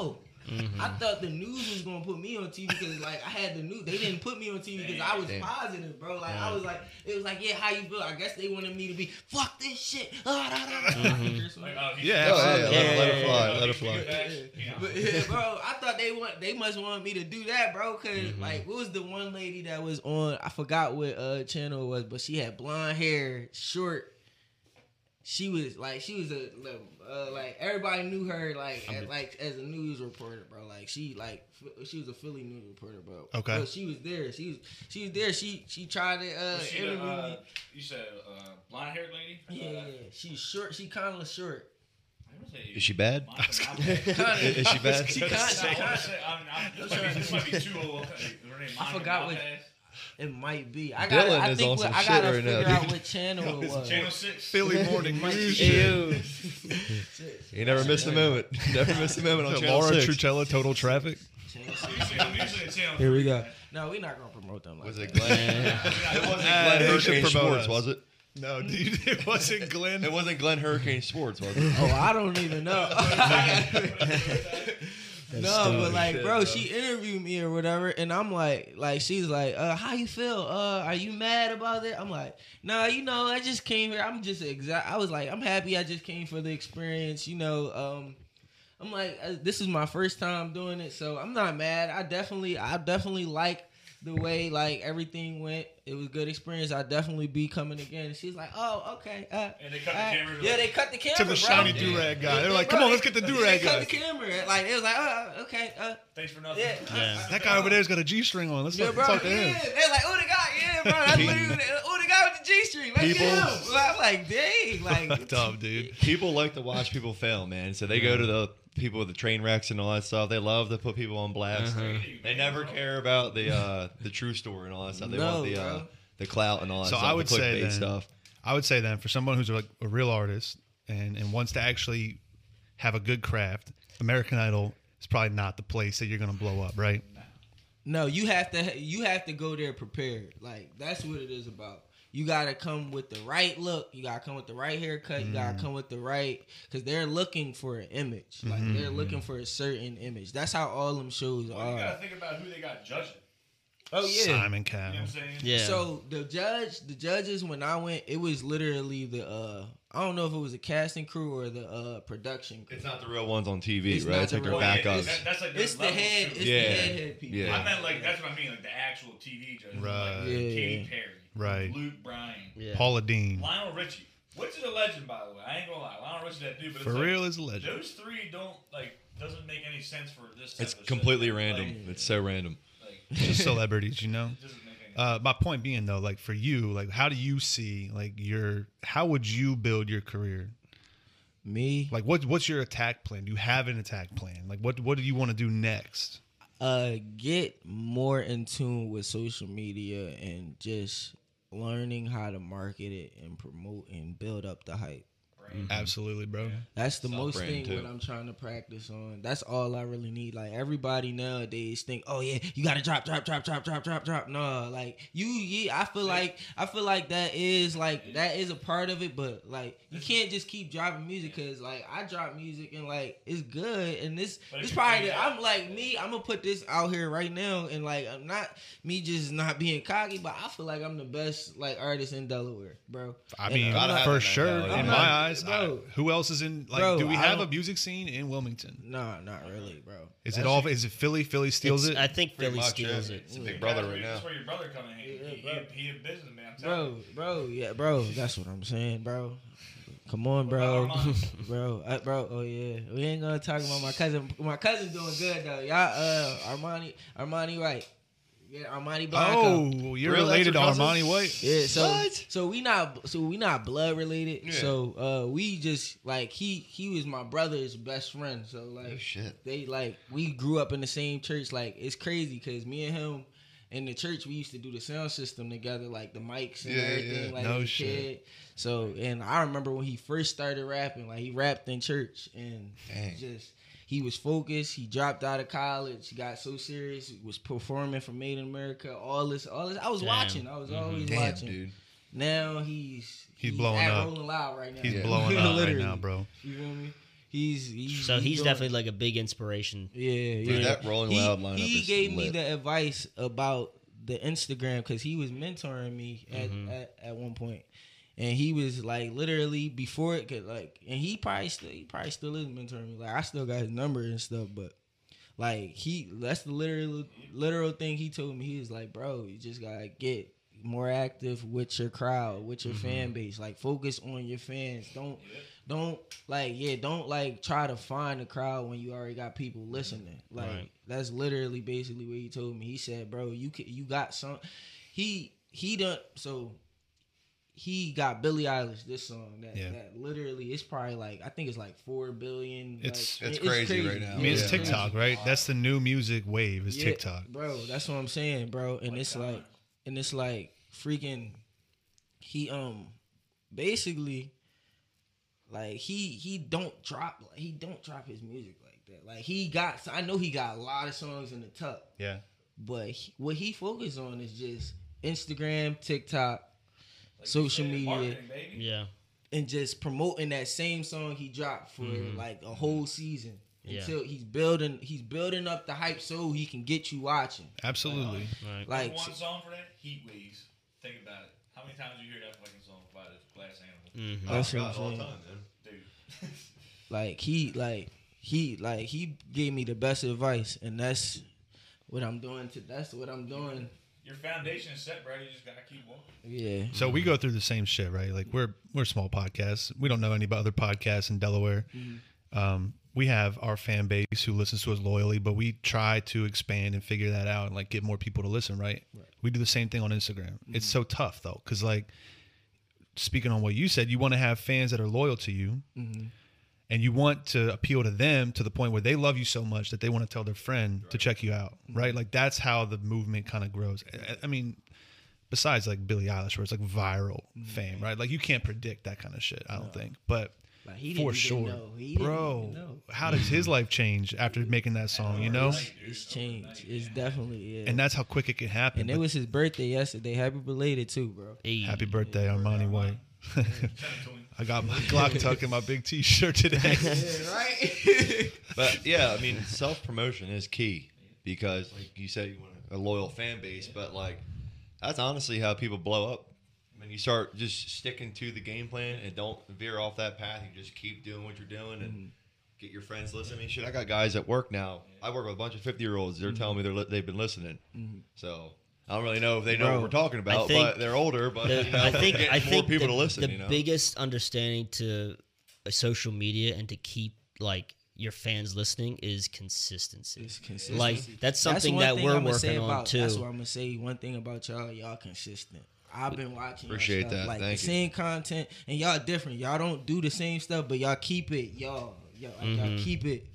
Mm-hmm. I thought the news was gonna put me on T V because like I had the news. They didn't put me on T V because I was Damn. positive, bro. Like I was like, it was like, yeah, how you feel? I guess they wanted me to be fuck this shit. Ah, da, da, da. Mm-hmm. Like, uh, he- Yeah, Oh, yeah, absolutely. let, it- let Yeah, it fly. uh, Let it he- fly. he- you know. But yeah, bro, I thought they want they must want me to do that, bro. Cause Mm-hmm. like, what was the one lady that was on? I forgot what uh channel it was, but she had blonde hair, short. She was like, she was a uh, like everybody knew her like as, like as a news reporter, bro. Like she like f- she was a Philly news reporter, bro. Okay. Bro, she was there. She was she was there. She she tried to uh Was she the, interview uh, me. you said uh, blonde haired lady? Yeah, Uh, yeah, yeah. She's short. She kind of short. I would say- Is she bad? Mine- mine- Is, is she bad? She I kind wanna of. say- I'm- I'm- This might be- this might be too old. Her name I Monica forgot what- Lopez. It might be. I got. Dylan I is think on what, some I shit gotta right now, figure out dude. what channel it was. Channel six. Philly morning news. Ew. You never missed a moment. Never missed a moment on Channel Laura six. Trucella, Total Traffic. Channel Usually- six. usually it's channel Here we three, go. man. No, we're not gonna promote them. Like Was that. it Glenn? It wasn't Ah, Glenn they should Hurricane promote Sports, us. was it? No, dude, it wasn't Glenn. It wasn't Glenn Hurricane Sports, was it? Oh, I don't even know. no, but like, bro, she interviewed me or whatever, and I'm like, like she's like, uh, how you feel? Uh, are you mad about it? I'm like, nah, you know, I just came here. I'm just exact. I was like, I'm happy. I just came for the experience. You know, um, I'm like, uh, this is my first time doing it, so I'm not mad. I definitely, I definitely like the way like everything went. It was a good experience. I definitely be coming again. And she's like, oh, okay. Uh, And they cut the uh, camera. Yeah, they cut the camera. To the bro. shiny do-rag guy. They're like, Bro, come on, let's they- get the They do-rag cut guy. the camera. Like it was like, oh, okay. Uh, Thanks for nothing. yeah. Yeah. That guy over there's got a G-string on. Let's Yeah, fucking bro. talk to Yeah. him. They're like, oh, the guy. Yeah, bro. That's literally oh, the guy with the G string. Let's People- get him. I'm like, dang. Like, Dumb, dude. People like to watch people fail, man. So they go to the people with the train wrecks and all that stuff. They love to put people on blast. Uh-huh. They never care about the uh, the true story and all that stuff. They No, want the uh, bro. the clout and all that So stuff. I would the say clickbait then- stuff. I would say then, for someone who's like a real artist and, and wants to actually have a good craft, American Idol is probably not the place that you're gonna blow up, right? no, you have to. You have to go there prepared. Like that's what it is about. You gotta come with the right look. You gotta come with the right haircut. You gotta come with the right, because they're looking for an image. Like they're looking for a certain image. That's how all them shows Well, you are. gotta think about who they got judging. Oh yeah. Simon You know what I'm Cowell. saying? Yeah. So the judge, the judges, when I went, it was literally the. uh I don't know if it was a casting crew or the uh production crew. It's not the real ones on T V, It's right? not It's the like their real- Well, yeah, backups. that- that's like It's their the levels, head. too. It's Yeah. the head head people. Yeah. I meant like that's what I mean, like the actual T V judges, Right. like Yeah. Katy Perry, Right. Luke Bryan, yeah. Paula Dean. Lionel Richie, which is a legend by the way. I ain't gonna lie, Lionel Richie that dude, but For it's like, real is a legend. those three don't like doesn't make any sense for this. type It's of shit. completely Like, random. It's so random. Like, Just celebrities, you know? it doesn't make any. Uh, my point being though, like for you, like how do you see like your how would you build your career? Me, Like what what's your attack plan? Do you have an attack plan? Like what what do you want to do next? uh, get more in tune with social media and just learning how to market it and promote and build up the hype. Brand. Absolutely, bro. That's the most Self-brand, thing too. what I'm trying to practice on. That's all I really need. Like everybody nowadays think, oh yeah, you gotta drop, drop, drop, drop, drop, drop, drop. No, like you, yeah. I feel like I feel like that is like that is a part of it, but like you can't just keep dropping music because like I drop music and like it's good and this But this if you probably think the, that- I'm like me. I'm gonna put this out here right now and like I'm not me just not being cocky, but I feel like I'm the best like artist in Delaware, bro. I And mean, I'm gotta not- have for that sure. mentality. In I'm my not- eyes, bro. I- who else is in? Like, Bro, do we I have a don't- music scene in Wilmington? No, not really, bro. Is it all? Is it Philly? Philly steals It's- it. I think Pretty Philly much, steals yeah. it. It's a big brother right now. That's where your brother come in. He, Yeah, he, bro. he, he a businessman. I'm telling Bro, you. bro, yeah, bro. That's what I'm saying, bro. Come on, What bro, about Armani? bro, uh, bro. Oh yeah, we ain't gonna talk about my cousin. My cousin's doing good though. Y'all, uh, Armani, Armani White, yeah, Armani Blanco. Oh, you're Really? related to That's your Armani cousin? White. Yeah, so What? so we not so we not blood related. Yeah. So uh, we just like he he was my brother's best friend. So like Oh shit. they like we grew up in the same church. Like it's crazy because me and him in the church we used to do the sound system together, like the mics and Yeah, yeah, everything. yeah. Like No as a shit. kid. So and I remember when he first started rapping, like he rapped in church and Dang. just he was focused. He dropped out of college. He got so serious. He was performing for Made in America. All this, all this. I was Damn. watching. I was always Damn, watching. dude. Now he's He's blowing at up. Rolling Loud right now. He's Yeah. blowing up right Literally. now, bro. You feel me? He's, he's So he's doing- definitely like a big inspiration. Yeah, yeah. Dude, that Rolling he, Loud lineup He is gave me lit. the advice about the Instagram because he was mentoring me at, Mhm. at at one point, and he was like literally before it could like, and he probably still he probably still is mentoring me. Like I still got his number and stuff, but like he that's the literal literal thing he told me. He was like, bro, you just gotta get more active with your crowd, with your Mm-hmm. fan base. Like focus on your fans. Don't don't like yeah, don't like try to find a crowd when you already got people listening. Like Right. that's literally basically what he told me. He said, bro, you can, you got some he he done so he got Billie Eilish this song that, Yeah. that literally it's probably like I think it's like four billion. It's- like, it's crazy right now. I mean, it's Yeah. TikTok, right? That's the new music wave. Is Yeah, TikTok. bro. That's what I'm saying, bro. And it's like, and it's like freaking. He um, basically, like he he don't drop like he don't drop his music like that. Like he got, I know he got a lot of songs in the tuck, Yeah. but he, what he focused on is just Instagram, TikTok, Like you social said, media, marketing, baby. Yeah. and just promoting that same song he dropped for Mhm. like a whole season. Yeah. Until he's building, he's building up the hype so he can get you watching. Absolutely. Right. Like, one song for that, Heat Waves. Think about it. How many times you hear that fucking song by the Glass Animal? Mhm. That's Oh, what I'm God, all the saying. time, man. Dude. Like he, like he, like he gave me the best advice, and that's what I'm doing. To that's what I'm doing. Your foundation is set, bro. You just gotta keep walking. Yeah. So we go through the same shit, right? Like we're we're a small podcasts. We don't know any other podcasts in Delaware. Um, we have our fan base who listens to us loyally, but we try to expand and figure that out and like get more people to listen, right? Right. We do the same thing on Instagram. It's so tough though, because like speaking on what you said, you want to have fans that are loyal to you, Mhm. and you want to appeal to them to the point where they love you so much that they want to tell their friend to check you out, right? Like that's how the movement kind of grows. I, I mean, besides like Billie Eilish, where it's like viral fame, right? Like you can't predict that kind of shit. I don't think, but Like he for didn't sure, even know. He didn't bro. even know. How does his life change after making that song? You know, It's changed. It's definitely yeah. and that's how quick it can happen. and it But was his birthday yesterday. Happy belated too, bro. Hey. happy birthday, Armani White. Send it to him. I got my Glock tuck in my big T-shirt today. Yeah, right. But yeah, I mean, self promotion is key because, like you said, you want a loyal fan base, but like that's honestly how people blow up. When you start just sticking to the game plan and don't veer off that path, you just keep doing what you're doing and get your friends listening. I mean, shit, I got guys at work now. I work with a bunch of fifty year olds. They're telling me they're li- they've been listening. So I don't really know if they know Bro, what we're talking about, think but they're older. But The- you know, I think getting I more think people the, to listen. the you know, biggest understanding to uh, social media and to keep like your fans listening is consistency. It's consistency. Like that's something one that thing we're I'ma say working on about, too. That's what I'm gonna say. One thing about y'all, y'all consistent. I've been watching. y'all Appreciate stuff, that. Like Thank the you. same content, and y'all different. Y'all don't do the same stuff, but y'all keep it. Y'all, y'all, like, Mm-hmm. y'all keep it.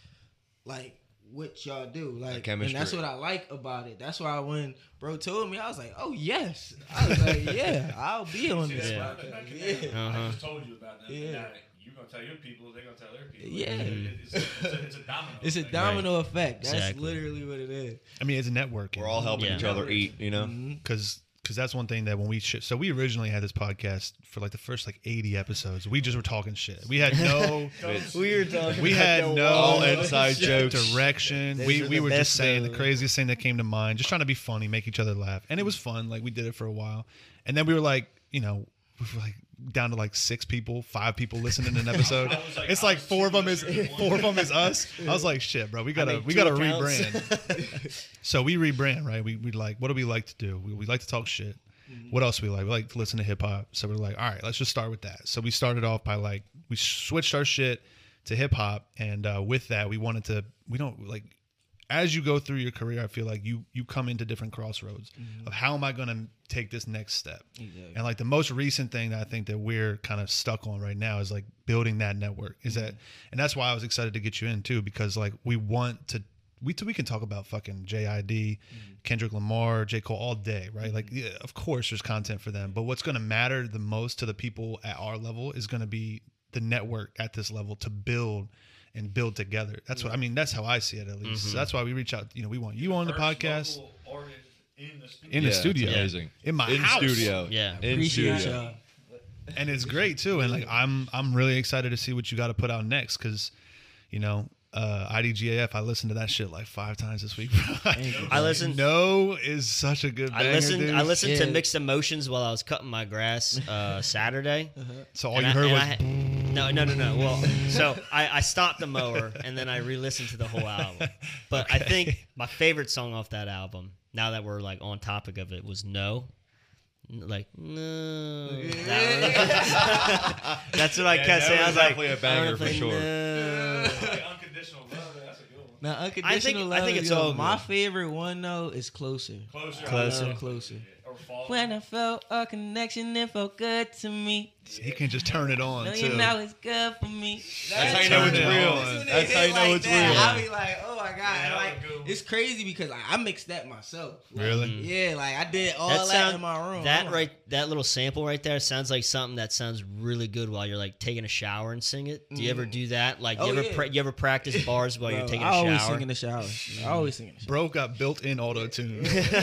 Like what y'all do. Like, and chemistry. that's what I like about it. That's why when bro told me, I was like, oh yes. I was like, yeah, I'll be on this. Yeah. podcast. Yeah. Uh-huh. I just told you about that. Yeah. Now, you're gonna tell your people, they're gonna tell their people. Yeah. It- It's, it's, a, it's a domino. It's a thing. domino effect. That's Exactly. literally what it is. I mean, it's networking. we're all helping Yeah. each other eat. You know, because because that's one thing that when we sh- so we originally had this podcast for like the first like eighty episodes. We just were talking shit. We had no We were talking. we had no all inside jokes. direction. Those We are we the were best, just saying the though. craziest thing that came to mind, just trying to be funny, make each other laugh, and it was fun. Like we did it for a while, and then we were like, you know, we were like down to like six people, five people listening to an episode. I was like, It's I like was four of them is listening to one. four of them is us. I was like, shit, bro, we gotta made we two gotta accounts. rebrand. So we rebrand, right? We we like, what do we like to do? We, we like to talk shit. What else we like? We like to listen to hip hop. So we're like, all right, let's just start with that. So we started off by like, we switched our shit to hip hop, and uh, with that, we wanted to. We don't like, as you go through your career, I feel like you you come into different crossroads of how am I going to take this next step. Exactly. And like the most recent thing that I think that we're kind of stuck on right now is like building that network. Is that, and that's why I was excited to get you in too, because like we want to. We, we can talk about fucking J I D, Kendrick Lamar, J. Cole all day, right? Like, yeah, of course there's content for them. But what's going to matter the most to the people at our level is going to be the network at this level to build and build together. That's what I mean. That's how I see it, at least. So that's why we reach out. You know, we want you on the First podcast, local artist in the studio. in the Yeah, it's studio, amazing. in my in house. studio, Yeah. in Appreciate studio. y'all. and it's great too. And like I'm I'm really excited to see what you got to put out next because, you know, uh, I D G A F. I listened to that shit like five times this week. I listened. No is such a good. I banger, listened. dude. I listened to Yeah. Mixed Emotions while I was cutting my grass uh, Saturday. So all And you I- heard and was. I had- no, no, no, no. Well, so I, I stopped the mower and then I re-listened to the whole album. But I think my favorite song off that album, now that we're like on topic of it, was "No." N- Like no. That- That's what I Yeah, kept that saying. I was was like, definitely a I banger wanna for play sure. No. Like unconditional love. That's a good one. Now, unconditional I think- I love. think it's yo, all my good. favorite one though is closer. Closer. Closer. I love closer. Or falling. When I felt a connection, it felt good to me. He can just turn it on No, too. you know it's good for me. That's how you know it's Turn it real. on. That's how you know it's real. I be like, oh my god, Yeah, that like was a good one. it's crazy because like, I mixed that myself. Like, Really? Yeah, like I did all That that, sound- in my room. That I'm like, right, that little sample right there sounds like something that sounds really good while you're like taking a shower and sing it. Do you ever do that? Like, you Oh, ever yeah. pra- you ever practice bars while bro, you're taking I a always shower? sing in the shower. I always sing in the shower. Bro got built-in auto tune.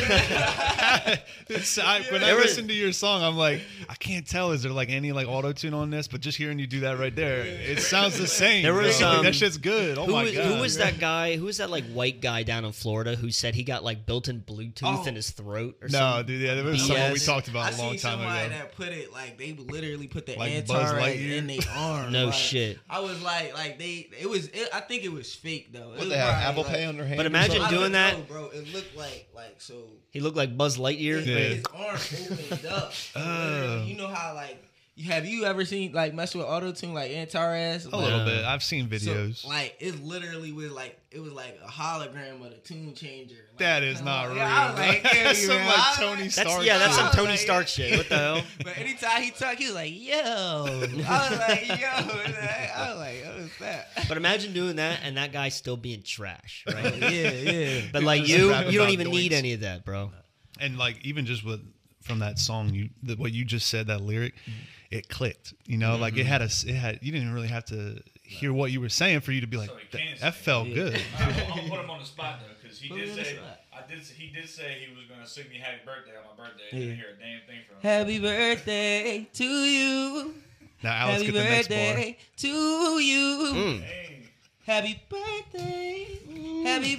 It's, I, when I There was- listen to your song, I'm like, I can't tell. Is there like any like auto tune on this? But just hearing you do that right there, it sounds the same. There was, bro. Like, um, that shit's good. Oh who my was, god. who was that guy? Who was that like white guy down in Florida who said he got like built-in Bluetooth Oh. in his throat or No, something? dude. Yeah, there was someone we Yes. talked about I a long seen time somebody ago. that put it like they literally put the Like Buzz Antares Lightyear? in their arm. No like, shit. I was like, like they, it was. It, I think it was fake though. It What was they have probably, Apple like, Pay on their hand? But or imagine something? I doing don't that- know, bro. It looked like like so. He looked like Buzz Lightyear. Yeah. His arm opened up. So Oh. literally, you know how like you have you ever seen like mess with auto tune like Antares? A little Yeah. bit. I've seen videos. So, like it literally was like it was like a hologram of the tune changer. Like, that is not real. yeah, I was like, bro. yeah, That's you some man. like I was Tony like- Stark. That's yeah, that's I some was Tony like- Stark shit. What the hell? But anytime he talked, he was like, "Yo," I was like, "Yo," I was like, "What is that?" But imagine doing that and that guy still being trash, right? yeah, yeah. But like Just you, rapping you don't about even need doinks. any of that, bro. And like even just with from that song, you the, what you just said, that lyric, it clicked. You know, like it had a s- it had you didn't really have to hear what you were saying for you to be like So it that, can that sing. felt Yeah. good. I'm gonna put him on the spot though, because he Put me did on the say spot. I did. He did say he was gonna sing me "Happy Birthday" on my birthday. I Yeah. didn't hear a damn thing from him. Happy birthday to you. Now Alex, Happy get the next bar. birthday to you. Mm. Dang. Happy birthday. Happy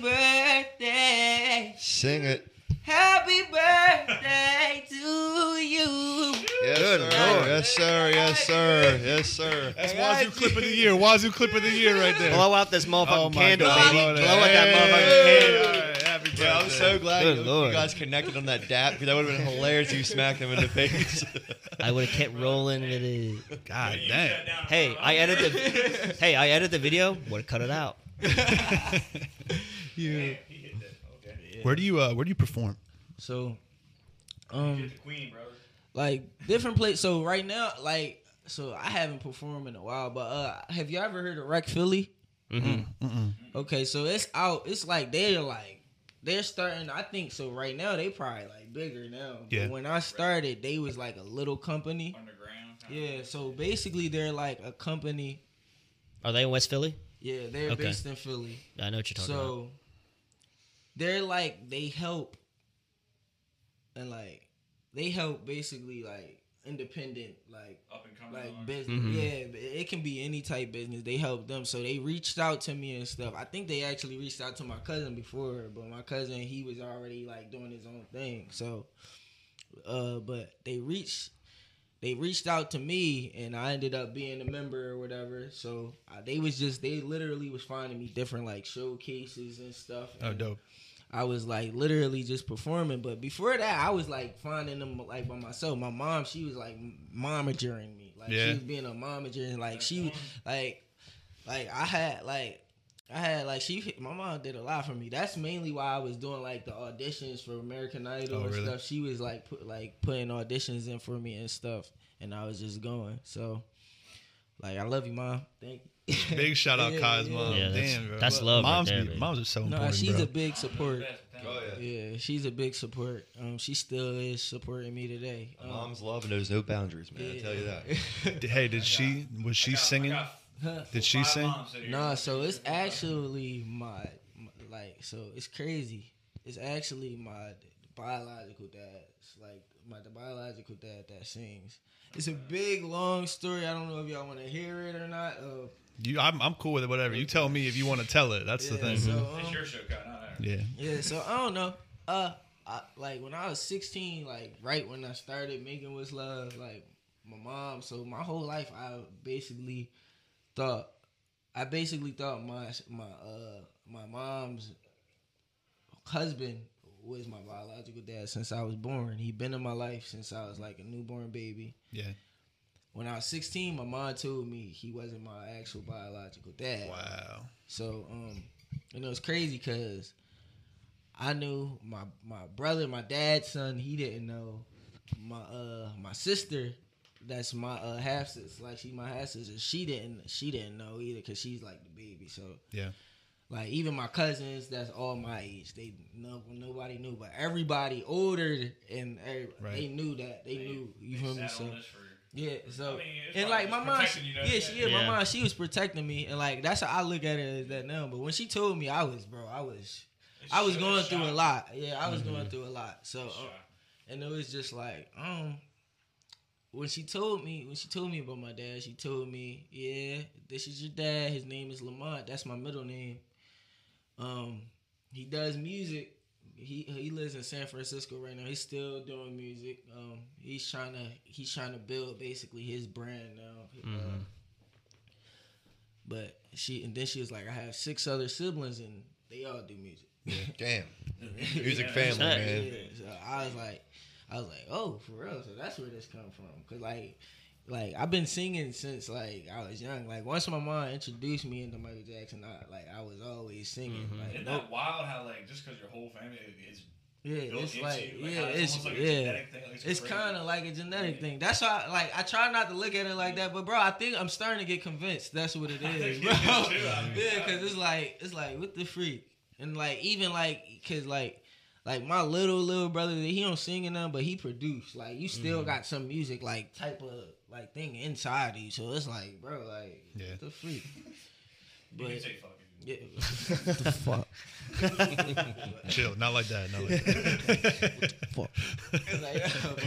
birthday. Sing it. Happy birthday to you. Yes, Good sir. Lord. Yes, sir. Yes, sir. Yes, sir. That's Wazoo clip of the year. Wazoo clip of the year right there. Blow out this motherfucking Oh my candle, God. baby. Blow Blow it out out. that motherfucking Hey, candle. all right, happy birthday. Yeah, I'm so glad Good you, Lord. you guys connected on that dap because that would have been hilarious if you smacked him in the face. I would have kept rolling with it. God You damn. sat down in Hey, front of I him. edited the Hey, I edited the video. Would have cut it out. Yeah. He hit that. Okay. Where do you uh where do you perform? So, He um, hit the queen, brother. like different places. So right now, like, so I haven't performed in a while, but uh, have you ever heard of Rec Philly? Mm-hmm. Okay, so it's out. It's like they're like they're starting. I think so. Right now, they probably like bigger now. Yeah. But when I started, they was like a little company. Underground. kinda. Yeah. So basically, they're like a company. Are they in West Philly? Yeah, they're Okay. based in Philly. I know what you're talking about. So they're like they help and like they help basically like independent like Up and coming. like artists. business. Mhm. Yeah, but it can be any type business. They help them. So they reached out to me and stuff. I think they actually reached out to my cousin before, but my cousin he was already like doing his own thing. So uh but they reached they reached out to me and I ended up being a member or whatever. So uh, they was just they literally was finding me different like showcases and stuff. Oh, And dope. I was like literally just performing, but before that, I was like finding them like by myself. My mom, she was like momagering me, like Yeah. she was being a momager, and like she, like, like I had like, I had like she, my mom did a lot for me. That's mainly why I was doing like the auditions for American Idol Oh, and really? stuff. She was like put like putting auditions in for me and stuff, and I was just going. So, like, I love you, mom. Thank you. Big shout out Yeah, Kai's yeah. mom. Yeah, that's- Damn, bro. that's But love right Moms, there, be- baby. moms are so No, important, she's bro. a big support. Oh, yeah. Yeah, she's a big support. Um, she still is supporting me today. Um, Mom's love knows no boundaries, man. I tell you that. D- Hey, did she was she I got- I singing? got huh? Did she five sing? moms that are Nah, here. so it's actually my, my like so it's crazy. It's actually my biological dad. It's like my the biological dad that sings. It's a big long story. I don't know if y'all want to hear it or not. Uh, You, I'm, I'm cool with it. Whatever you tell me if you want to tell it. That's yeah, the thing. So, It's um, your show, Kyle, not ours. Yeah. yeah, so I don't know. Uh, I, like when I was sixteen, like right when I started making What's Love, like my mom. So my whole life, I basically thought, I basically thought my my uh my mom's husband was my biological dad since I was born. He been in my life since I was like a newborn baby. Yeah. When I was sixteen, my mom told me he wasn't my actual biological dad. Wow. So, um, you know, it's crazy because I knew my my brother, my dad's son. He didn't know my uh my sister. That's my uh, half sister. Like she my half sister. She didn't she didn't know either because she's like the baby. So Yeah. like even my cousins, that's all my age. They no nobody knew, but everybody older and everybody, Right. they knew that. They, They- knew. You They feel me? sat So. on this for- Yeah, so I mean, it's and probably like my just mom, protecting you, though. yeah, she, yeah, Yeah. my mom, she was protecting me, and like that's how I look at it as that now. But when she told me, I was, bro, I was, It's I was so going through a shocking. lot. Yeah, I was Mm-hmm. going through a lot. So, It's uh, shocking. and it was just like, um, when she told me, when she told me about my dad, she told me, yeah, this is your dad. His name is Lamont. That's my middle name. Um, he does music. He he lives in San Francisco right now. He's still doing music. Um, he's trying to he's trying to build basically his brand now. Uh, Mhm. but she and then she was like, I have six other siblings and they all do music. Damn. Music Yeah, family, that's- man. Yeah, so I was like, I was like, oh, for real. So that's where this come from. Cause like, like I've been singing since like I was young. Like once my mom introduced me into Michael Jackson, I like I was always singing. Mhm. Like Isn't nope. that wild how like just because your whole family is Yeah, built it's into like you, like, yeah, how it's almost like a yeah. genetic thing, like, It's crazy. kind of like a genetic Yeah. thing. That's why, like, I try not to look at it like that. But bro, I think I'm starting to get convinced that's what it I is, think bro. it is too, I mean, Yeah, because it's like it's like what the freak, and like even like because like like my little little brother, he don't sing in them, but he produced. Like you still Mm-hmm. got some music like type of like thing inside of you. So it's like, bro, like Yeah. what the freak. You can But say fuck it. yeah, what the fuck. Chill. Not like that. Not like that. Fuck. It's like,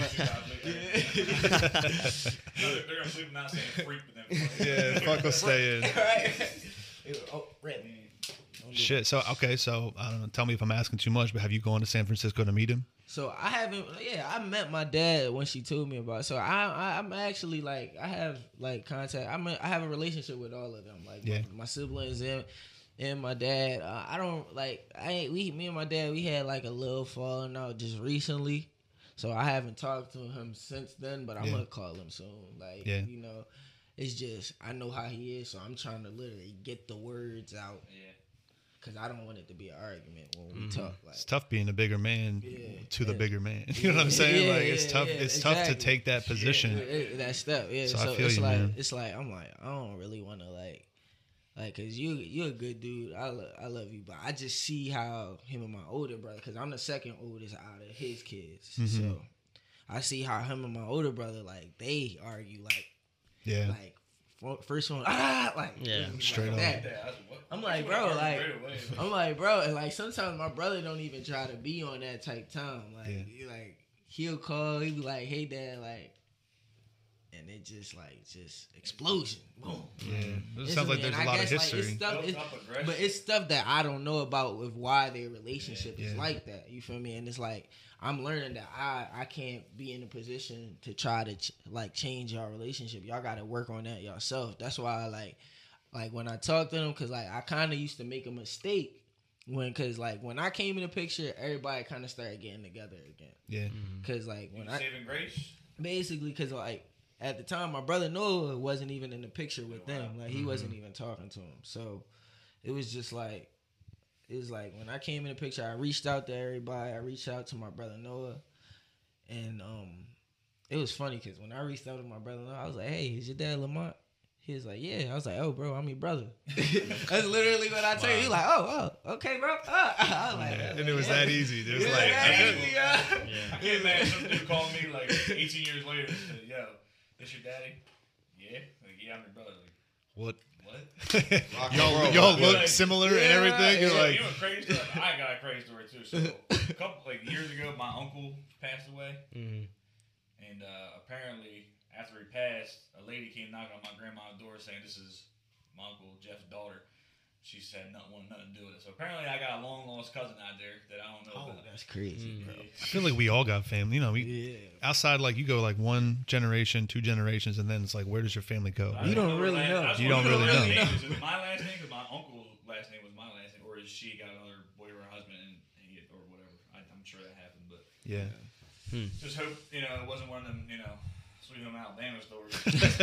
Yeah. but- No, they're, they're gonna sleep not saying freak, but then fuck. Yeah. Fuck will stay in. right. Oh, red. Shit. So okay. So I don't know. Tell me if I'm asking too much, but have you gone to San Francisco to meet him? So I haven't. Yeah, I met my dad when she told me about it. So I, I I'm actually like I have like contact. I'm a, I have a relationship with all of them. Like Yeah. my, my siblings and and my dad. Uh, I don't like. I ain't. We me and my dad. We had like a little falling out just recently. So I haven't talked to him since then. But I'm Yeah. gonna call him soon. Like Yeah. you know, it's just I know how he is. So I'm trying to literally get the words out. Yeah. Cause I don't want it to be an argument when we Mhm. talk. Like It's tough being a bigger man Yeah. to the Yeah. bigger man. You know what I'm saying? Yeah, like it's yeah, tough. yeah, it's tough to exactly. take that position. It- it- that step, yeah. So So, I feel it's you, like man. it's like I'm like I don't really want to like, like, cause you you're a good dude. I lo- I love you, but I just see how him and my older brother, cause I'm the second oldest out of his kids, Mhm. so I see how him and my older brother like they argue like Yeah. like fir- first one ah like Yeah, like straight up. that. Yeah, I was- what- I'm what like, you bro, wanna like- argue right away? I'm like, bro, and like sometimes my brother don't even try to be on that type time. Like, Yeah. he, like he'll call, he'll be like, "Hey, dad," like, and it just like just explosion, boom. Yeah. It It's- sounds like there's and a I lot of guess, like, history. it's stuff, Built it's- up aggression. but it's stuff that I don't know about with why their relationship is Yeah. like that. You feel me? And it's like I'm learning that I I can't be in a position to try to ch- like change y'all relationship. Y'all got to work on that yourself. That's why I like like when I talk to them, because like I kind of used to make a mistake when because like when I came in the picture, everybody kind of started getting together again. Yeah. Because like when You I saving grace. basically because like at the time my brother Noah wasn't even in the picture with them, like he wasn't even talking to him. So it was just like it was like when I came in the picture, I reached out to everybody. I reached out to my brother Noah, and um it was funny because when I reached out to my brother Noah, I was like, "Hey, is your dad Lamont?" He was like, "Yeah." I was like, "Oh, bro, I'm your brother." That's literally what I tell you. He like, "Oh, oh, okay, bro." Uh, I was like, And it was that easy. It was Yeah, like, that I could- easy, yeah. I can't imagine some dude calling me like eighteen years later and said, "Yo, this your daddy?" Yeah. Like, yeah, I'm your brother. Like, what? what? what? Rock and y'all roll. y'all You're look like- similar and Yeah, everything. You're yeah. like, you know, crazy stuff. I got a crazy story too. So a couple like years ago, my uncle passed away, Mhm. and uh, apparently after he passed, a lady came knocking on my grandma's door saying, "This is my uncle Jeff's daughter." She said nothing, wanted nothing to do with it. So apparently, I got a long lost cousin out there that I don't know Oh, about. that's crazy, Mm. bro. I feel like we all got family. You know, we Yeah. outside like you go like one generation, two generations, and then it's like, where does your family go? I You don't her really last- know. I just You wanna don't really her know. name. Is it my last name? Because my uncle's last name was my last name, or is she got another boy or husband, and he, or whatever? I, I'm sure that happened, but Yeah. just hope you know it wasn't one of them, you know, Sweet Home Alabama stories.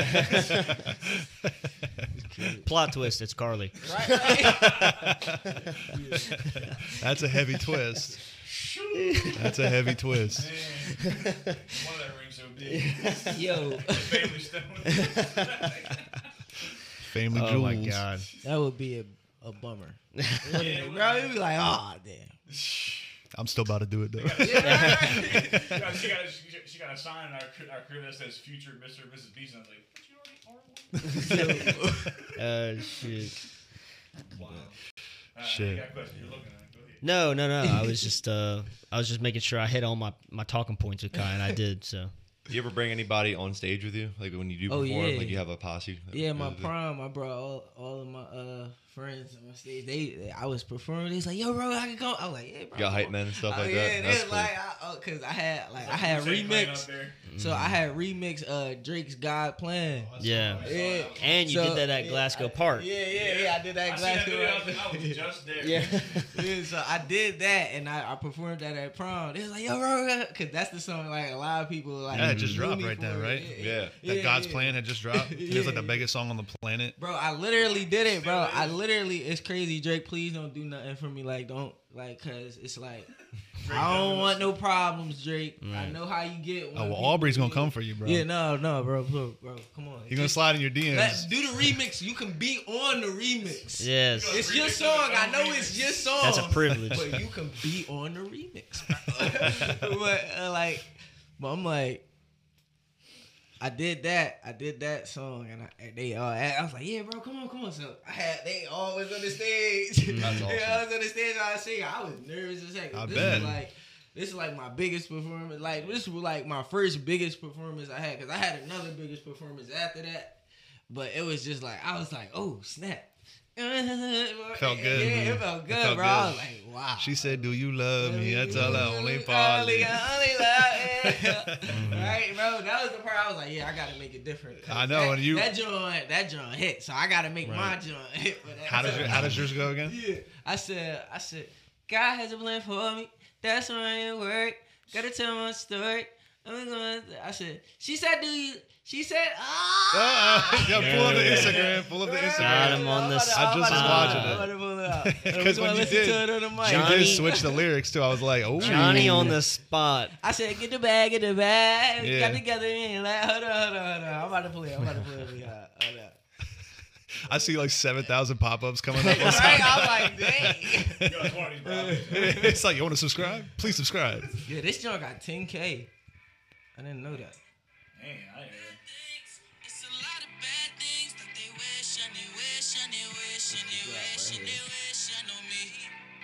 Plot twist. It's Carly. Right, right. That's a heavy twist. That's a heavy twist. Man, one of that ring so big. Yo, Family stone. Family Oh jewels. my god. that would be a, a bummer. Yeah, it Bro, would you'd be like, oh, damn. I'm still about to do it though. she, got, she, got, she, she got a sign in our, cr- our crib that says "Future Mister and Missus Beast," and I was like, "But you already are one." Uh, shit. Wow. Uh, Shit. You got a question? You're looking at it. Go ahead. No, no, no. I was just, uh, I was just making sure I hit all my my talking points with Kai, and I did. So. Do you ever bring anybody on stage with you? Like when you do Oh, perform, yeah. like you have a posse? that Yeah, goes my with you? prom, I brought all, all of my uh, friends on my stage. They, I was performing. They was like, "Yo, bro, I can go." I was like, "Yeah, bro." You got hype men and stuff Oh, like yeah, that? they That's was cool. like, I, oh, cause I had like I Like, had Jay playing remix. up there. So I had remix uh Drake's God Plan. Yeah. Yeah. And you So, did that at yeah, Glasgow I- Park. Yeah, yeah, yeah. I did that I at seen that Glasgow. video. I was, like, I was just there. Yeah. Yeah, so I did that and I, I performed that at prom. They was like, "Yo, bro," cause that's the song like a lot of people like. Yeah, it just knew dropped me right for now, it. right? Yeah. That Yeah, God's yeah. Plan had just dropped. It was like the Yeah. biggest song on the planet. Bro, I literally did it, bro. Still I is. literally, it's crazy. Drake, please don't do nothing for me. Like, don't, like, cause it's like, Drake I don't doesn't want listen. no problems, Drake. I Right. know how you get. Oh when well, people Aubrey's gonna do- come for you, bro. Yeah, no, no, bro, bro, bro, come on. You're gonna slide in your D Ms. Let's do the remix. You can be on the remix. Yes. It's your song. I know it's your song. That's a privilege. But you can be on the remix. but uh, like, but I'm like, I did that. I did that song, and, I, and they all. I was like, yeah, bro, come on, come on. So I had they always on the stage. That's They awesome. always on the stage. I was singing. I was nervous as heck. I this bet. Was like, this is like my biggest performance. Like this was like my first biggest performance I had, because I had another biggest performance after that. But it was just like I was like, oh snap. Felt good. Yeah, it felt good, It felt bro. I was good. like, wow. She said, "Do you love me?" That's all I only part. Only, only love it. Right, bro. That was the part I was like, yeah, I gotta make it different. 'Cause I know, That, and you- that joint, that joint hit, so I gotta make my Right. joint hit. For that. How does your, how does yours go again? Yeah, I said, I said, God has a plan for me. That's why it work. Gotta tell my story. I'm going. I said, she said, do you? She said, ah. Uh, yeah, pull up the Instagram. Pull up the Got Instagram. him on the I just was spot. watching it. I'm gonna pull it out. Because We when gonna you listen did, to it on the mic. you Johnny- did switch the lyrics too. I was like, "Oh, Johnny on the spot. I said, get the bag, get the bag. We Yeah. got together and like, hold on, hold on, hold on. I'm about to play. I'm about to play. Yeah, hold on. I see like seven thousand pop-ups coming up. On Right? I'm like, dang. You got twenties, bro. It's like, you want to subscribe? Please subscribe. Yeah, this joint got ten K. I didn't know that. Man, I didn't know. It's a lot of bad things that they wish and they wish and they wish and they wish and they wish and on me.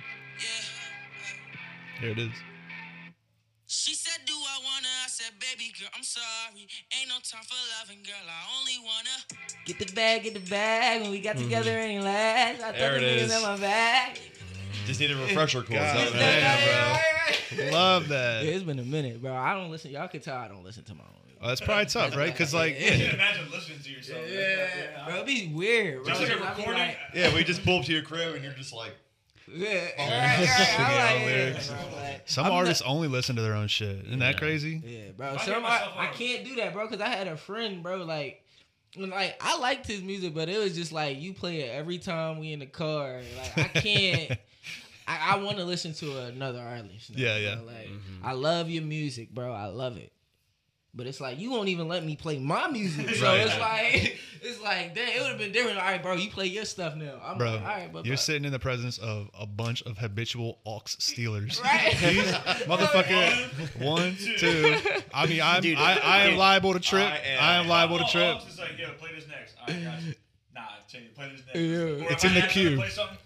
Yeah. Here it is. She said, do I wanna? I said, baby girl, I'm sorry. Ain't no time for loving, girl. I only wanna. Get the bag, get the bag. When we got together and last, I There thought the it niggas is. in my bag. Just need a refresher course. God That's damn, it. bro. Love that. Yeah, it's been a minute, bro. I don't listen. Y'all can tell I don't listen to my own. Oh, that's probably tough, right? Because like, I can't imagine listening to yourself. Yeah, bro, it be weird, bro. Just like a I be recording. like, Yeah, we just pull up to your crib and you're just like, yeah, right, Oh, right, right. singing I'm our like, yeah, lyrics. bro, like, some I'm not- artists only listen to their own shit. Isn't that crazy? Yeah, bro. I Some get I, myself I on. can't do that, bro, because I had a friend, bro, like, when, like I liked his music, but it was just like you play it every time we in the car. Like I can't. I, I want to listen to another artist. now, Yeah, yeah. bro. Like I love your music, bro. I love it. But it's like you won't even let me play my music. So Right. it's like it's like damn, it would have been different. All right, bro, you play your stuff now. I'm Bro, like, all right, but you're but- sitting in the presence of a bunch of habitual aux stealers. Right. These motherfucker, one, two. I mean, I'm, Dude, I, I am dude. liable to trip. I I am- am, liable to All- trip. all It's like, yo, play this next. All right, guys. Nah, change. Play this Yeah. next. Or It's if in I the ask him to queue. Play something.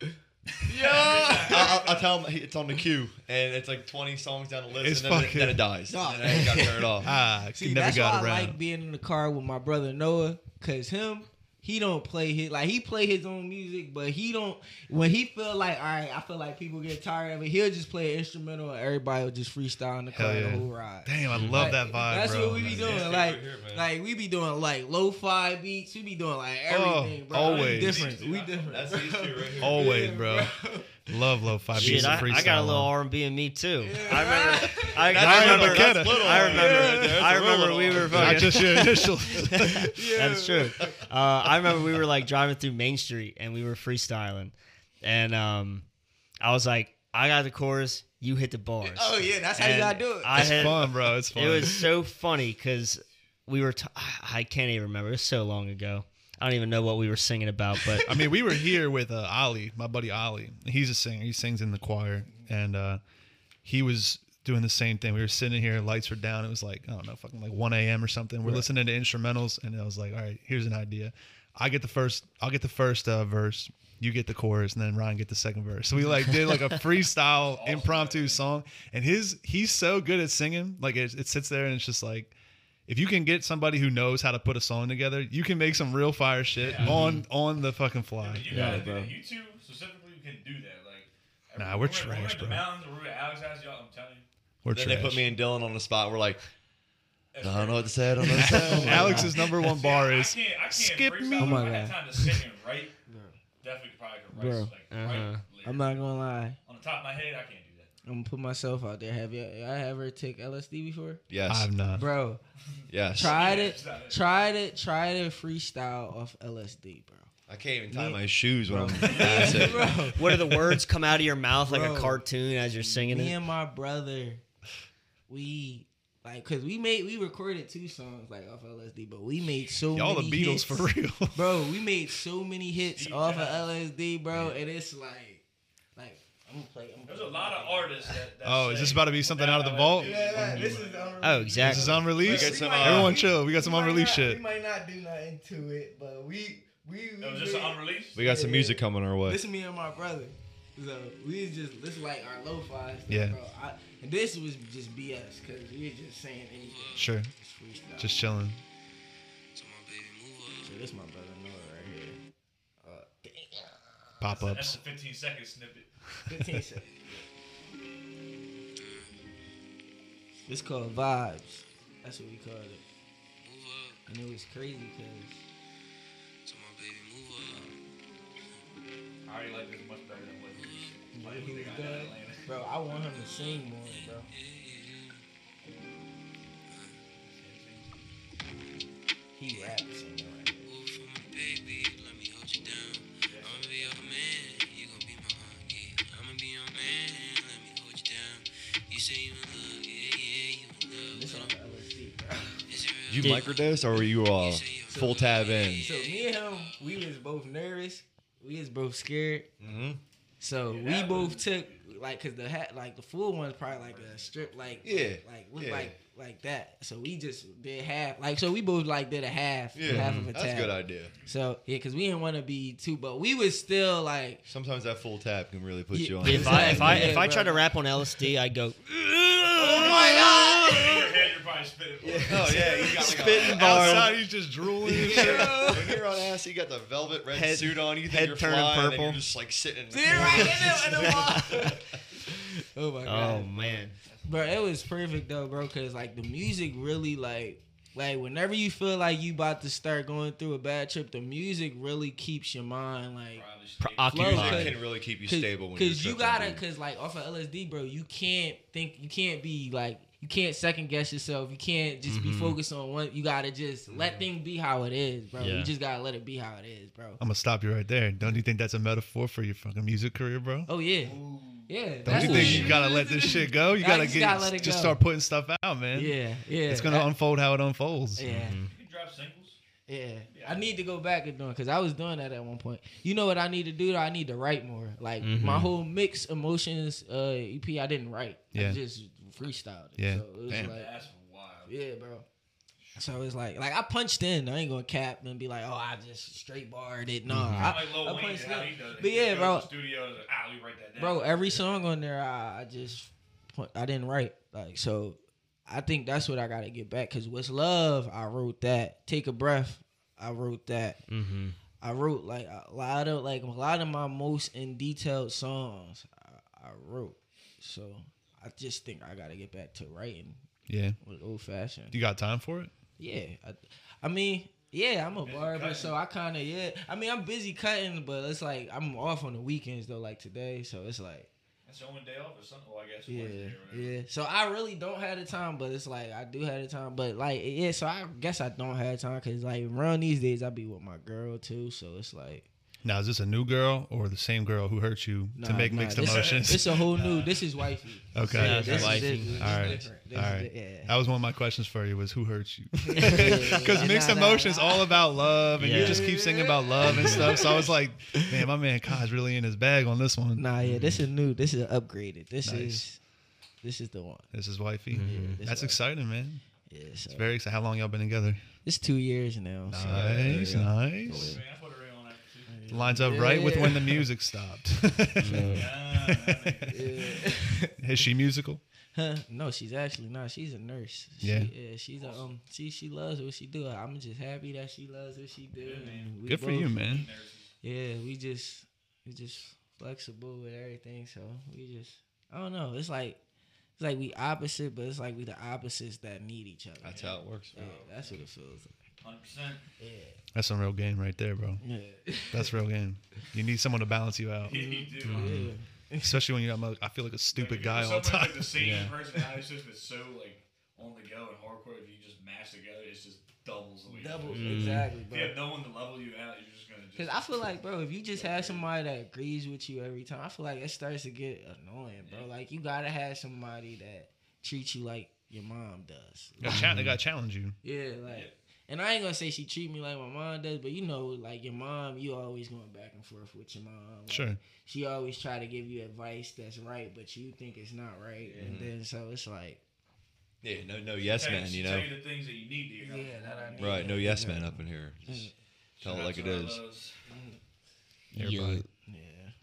Yeah, I, I, I tell him it's on the queue, and it's like twenty songs down the list, It's and then, fucking- then it dies. Nah. And then I got to turn it off. Ah, See, never that's got why around. I like being in the car with my brother Noah, cause him, he don't play his like he play his own music, but he don't when he feel like all right, I feel like people get tired of it. He'll just play an instrumental, and everybody will just freestyle in the Hell car yeah. the whole ride. Damn, I love Like, that vibe, That's bro. what we be That's doing. it Like, right here, man. like we be doing like lo-fi beats. We be doing like Oh, everything, bro. always. We different. We different. That's these two right here. Always, Yeah, bro. Love lo-fi beats Shit, and I, freestyle. I got a little R and B in me too. I remember. I, That's I little, remember. that's little. I remember. Yeah, right there. I That's a real remember we little were R. fucking. Not just your initials. That's true. Uh, I remember we were like driving through Main Street and we were freestyling, and um, I was like, I got the chorus, you hit the bars. Oh yeah, that's how you And gotta do it. I It's had, fun, bro. It's fun. It was so funny because we were. T- I can't even remember. It was so long ago. I don't even know what we were singing about, but I mean, we were here with uh, Ali, my buddy Ali. He's a singer. He sings in the choir, and uh, he was doing the same thing. We were sitting here, lights were down. It was like I don't know, fucking like one a.m. or something. We're listening to instrumentals, and I was like, all right, here's an idea. I get the first. I'll get the first uh, verse. You get the chorus, and then Ryan get the second verse. So we like did like a freestyle impromptu song, and his he's so good at singing. Like it, it sits there, and it's just like. If you can get somebody who knows how to put a song together, you can make some real fire shit Yeah. on on the fucking fly. You Yeah, gotta do bro. that. You two specifically can do that. Like, Nah, we're when trash, we're in the bro. mountains, or we're at Alex house, y'all. I'm telling you. We're Then trash. they put me and Dylan on the spot. We're like, That's I don't know what to crazy. say. I don't know what to say. Alex's number one See, bar I, is I can't, I can't skip freestyle. me. Oh my If I had God. time to sit and write. Definitely probably could write Bro. like Uh-huh. write lyrics. I'm not gonna lie. On the top of my head, I can't do that. I'm gonna put myself out there. Have you I ever take L S D before? Yes. I've not. Bro, Yes. tried Yeah, it, it's not it. tried it, tried it freestyle off L S D, bro. I can't even tie Me- my shoes when I'm acid. Bro, what are the words come out of your mouth like Bro. a cartoon as you're singing me it? and my brother, we like, cause we made we recorded two songs like off L S D, but we made so Y'all the many Beatles hits. for real. Bro, we made so many hits Deep off of dive. L S D, bro, and it's like, like I'm gonna play. I'm gonna There's a play lot of artists that. that Oh, is say this about to be something out of the vault? Yeah, yeah, this is unreleased. Oh, This exactly. is unreleased. We got some, uh, Everyone chill. We got some We might unreleased not- shit. We might not do nothing to it, but we we. we It was just we- an unreleased. We got some music coming our way. This is me and my brother. So we was just this is like our lo-fi. Stuff, Yeah. Bro. I, and this was just B S because we were just saying anything. Sure. Just freestyle. Just chilling. So this my brother Noah right here. Uh, damn. Pop That's ups. a fifteen second snippet. fifteen seconds. This called Vibes. That's what we called it. And it was crazy because I already like this much better than what he Like, what he they was got good. in Atlanta. Bro, I want him to sing more, bro. He rap singing right here. This on L S D, bro. You Did- microdose or were you uh, full tab in? So me and him, we was both nervous. We was both scared. Mm-hmm. So Yeah, we that both was- took like, cause the hat, like the full one's probably like a strip, like Yeah, like look yeah. like like that. So we just did half, like so we both like did a half, Yeah, half of a that's tab. a good idea. So yeah, cause we didn't want to be too, but we was still like, Sometimes that full tab can really put Yeah, you on. If I if I if I Yeah, try bro. to rap on L S D, I go. oh my god. In your head, you're probably spitting. Oh yeah, you got like Spitting a, bars. Outside, he's just drooling. and shit. when you're on acid, you got the velvet red Head- suit on. You think head you're turning flying, and then purple. you're just like sitting. In the See, corner. right in the, in the wall. Oh my Oh god, man. bro, it was perfect though, bro, cause like the music really like. Like whenever you feel like you about to start going through a bad trip, the music really keeps your mind like Probably Pro- straight. occupied. Flow, Music can really keep you stable when you're Cause you tripping, gotta, dude. cause like off of L S D, bro, you can't think, you can't be like, you can't second guess yourself. You can't just be Mhm. focused on one. You gotta just let things be how it is, bro. Yeah. You just gotta let it be how it is, bro. I'm gonna stop you right there. Don't you think that's a metaphor for your fucking music career, bro? Oh yeah, yeah. Don't that's you what think it you is. gotta let this shit go? You I gotta just get gotta let it just go. start putting stuff out, man. Yeah, yeah. It's gonna That- unfold how it unfolds. Yeah. You can drop singles. Yeah. Yeah. I need to go back and doing because I was doing that at one point. You know what I need to do? Though? I need to write more. Like Mhm. my whole mix emotions uh, E P, I didn't write. Yeah. I just freestyled. It. Yeah. So it was Damn. like, That's wild. yeah, bro. So it's like, like I punched in. I ain't gonna cap and be like, oh, I just straight barred it. No, Mm-hmm. I, Like Lil I Wayne, punched how in. he does it. But He yeah, goes bro. to the studio, like, ah, we write that down. Bro, every song on there, I, I just, put- I didn't write. Like, so I think that's what I got to get back. Because What's Love, I wrote that. Take a Breath, I wrote that. Mm-hmm. I wrote like a lot of like a lot of my most in detailed songs I, I wrote. So I just think I got to get back to writing Yeah. with old fashioned. You got time for it? Yeah, I, I mean, yeah, I'm a barber, so I kind of yeah. I mean, I'm busy cutting, but it's like I'm off on the weekends though, like today. So it's like That's the only day off or something. Well, I guess yeah, Wednesday or whatever. yeah. So I really don't have the time, but it's like I do have the time, but like yeah. So I guess I don't have time because like around these days I be with my girl too. So it's like Now, is this a new girl or the same girl who hurt you to nah, make nah, mixed this, emotions? This a whole new. This is wifey. Okay. Yeah, this is wifey. this is All right. different. This All is right. di- yeah. That was one of my questions for you was who hurt you? yeah, Because yeah. mixed Nah, nah, emotions nah. all about love, and you Yeah. just keep singing about love and stuff. So I was like, man, my man Kai's really in his bag on this one. Nah, yeah, this is new. This is upgraded. This Nice. is this is the one. This is wifey. Yeah, this That's wifey. exciting, man. Yeah, so It's very exciting. How long y'all been together? it's two years now. so- Nice, yeah. nice. Man, I put a ring on that too. Lines up Yeah, right with yeah. when the music stopped. Ah, Yeah. Is she musical? Huh? No, she's actually not. She's a nurse. She, Yeah. yeah, she's a um. She she loves what she do. I'm just happy that she loves what she do. and we Good for both- you, man. Yeah, we just we just flexible with everything. So we just I don't know. It's like it's like we opposite, but it's like we the opposites that need each other. That's how it works. Yeah, that's what it feels like. one hundred percent. Yeah. That's some real game right there, bro. Yeah. That's real game. You need someone to balance you out, You do. Yeah. especially when you're. I'm a, I feel like a stupid Like, guy if all the someone's, time. Like the same Yeah. personality system is so like on the go and hardcore. If you just mash together, it's just doubles the way. Double, You exactly, If bro. you have no one to level you out, you're just gonna just. Cause I feel like, bro, if you just have somebody that agrees with you every time, I feel like it starts to get annoying, bro. Like you gotta have somebody that treats you like your mom does. Got cha- they got to challenge you. Yeah, like, and I ain't gonna say she treat me like my mom does, but you know, like your mom, you always going back and forth with your mom. Like, Sure. She always try to give you advice that's right, but you think it's not right, and then so it's like, Yeah, no, no yes Tell man. You know, Tell you the things that you need to hear. Yeah, that I need. right? No yes man up in here. Just tell Shout it out like to it our is. loves. Everybody. yeah.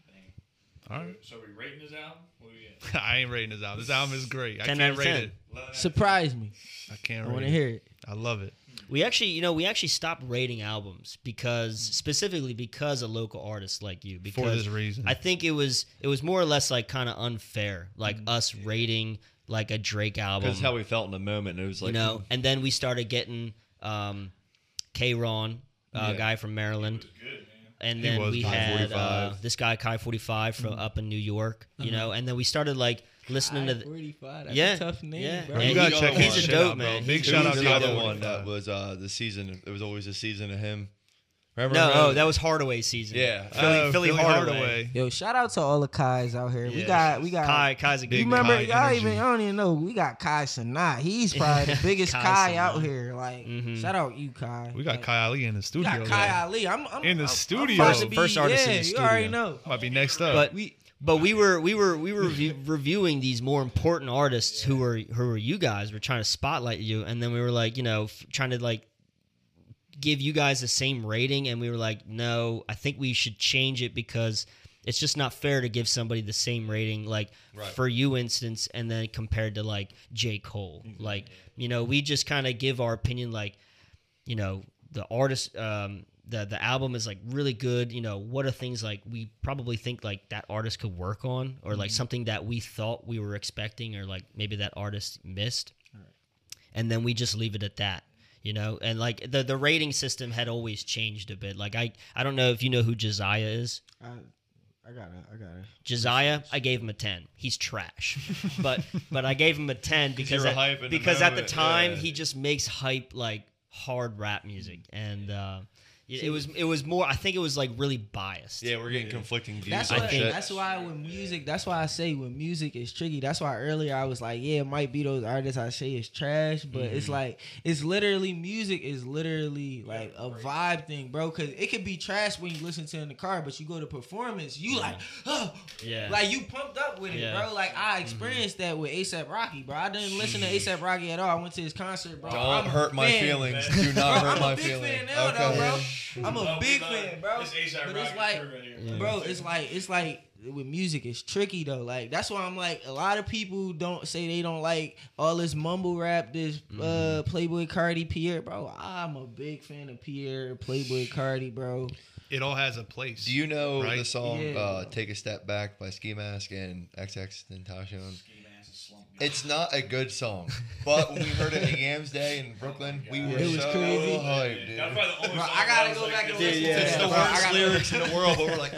All right. So we rating this album? What do we get? I ain't rating this album. This album is great. I ten can't out of rate ten. it. Eleven. Surprise me. I can't I rate want it. to hear it. I love it. We actually, you know, we actually stopped rating albums because specifically because of local artists like you. Because For this reason. I think it was it was more or less like kind of unfair, like us rating like a Drake album. That's how we felt in the moment. And it was like, you know, and then we started getting um, K. Ron, uh, Yeah. guy from Maryland. Good, man. And He then was we Kai had uh, forty-five. this guy Kai forty-five from up in New York, you know, and then we started like listening to the, forty-five. That's Yeah, a tough name, yeah. bro. And you gotta he's check a his dope shit man. out, bro. Man. Big He's shout a out the to really other dope. Kai one that forty-five. was uh, the season. It was always a season of him. Remember? no, remember? oh, that was Hardaway season. Yeah. Philly, Oh, Philly, Hardaway. Yo, shout out to all the Kais out here. We Yeah. got, we got. Kai, Kai's a You good Big remember? Kai Y'all energy. even, I don't even know. We got Kai Sanat. He's probably the biggest Kai Kai Cenat. out here. Like, Mhm. shout out you, Kai. We got like, Kai Ali in the We studio. got Kai though. Ali. I'm, I'm In the I'm- I'm studio. about to be- First artist in yeah, the You already studio. know. Might be next up. But we, but we were, we were, we were review, reviewing these more important artists who were, who were you guys. We're trying to spotlight you, and then we were like, you know, f- trying to like give you guys the same rating, and we were like, no, I think we should change it because it's just not fair to give somebody the same rating, like Right. for you instance, and then compared to like J. Cole. Like, you know, we just kind of give our opinion, like, you know, the artist, um, the the album is like really good. You know, what are things like we probably think like that artist could work on, or like something that we thought we were expecting, or like maybe that artist missed, and then we just leave it at that. You know, and like the the rating system had always changed a bit. Like I I don't know if you know who Josiah is. I, I gotta, I gotta. Josiah, I gave him a ten. He's trash, but but I gave him a ten because were at, hype in the because at the moment, time yeah. he just makes hype like hard rap music, and uh, It was it was more. I think it was like really biased. Yeah, we're getting conflicting views That's on why. shit. That's why when music. That's why I say when music is tricky. That's why earlier I was like, yeah, it might be those artists I say is trash, but it's like it's literally music is literally like a vibe thing, bro. Because it could be trash when you listen to it in the car, but you go to performance, you like, oh, Yeah. like you pumped up with it, Yeah. bro. Like I experienced that with ASAP Rocky, bro. I didn't listen to ASAP Rocky at all. I went to his concert, bro. Don't I'm a hurt my fan. feelings. man. Do not Bro, hurt I'm my a big feelings. fan now, though, Okay. bro. I'm a Well, we big love fan, bro. this A$AP But it's Rocky like, crew right here. bro, it's like it's like with music, it's tricky though. Like that's why I'm like a lot of people don't say they don't like all this mumble rap, this uh Playboy Cardi, Pierre, bro. I'm a big fan of Pierre, Playboy Cardi, bro. It all has a place. Do you know Right? the song Yeah. uh, "Take a Step Back" by Ski Mask and X X Tentacion? Ski Mask is slumped. It's not a good song, but when we heard it at Yams Day in Brooklyn, we were It was so crazy. hyped, dude. That's probably the only Bro, song I gotta was go like, back and yo, listen Yeah, to it's that, the bro. I worst gotta- lyrics in the world, but we're like,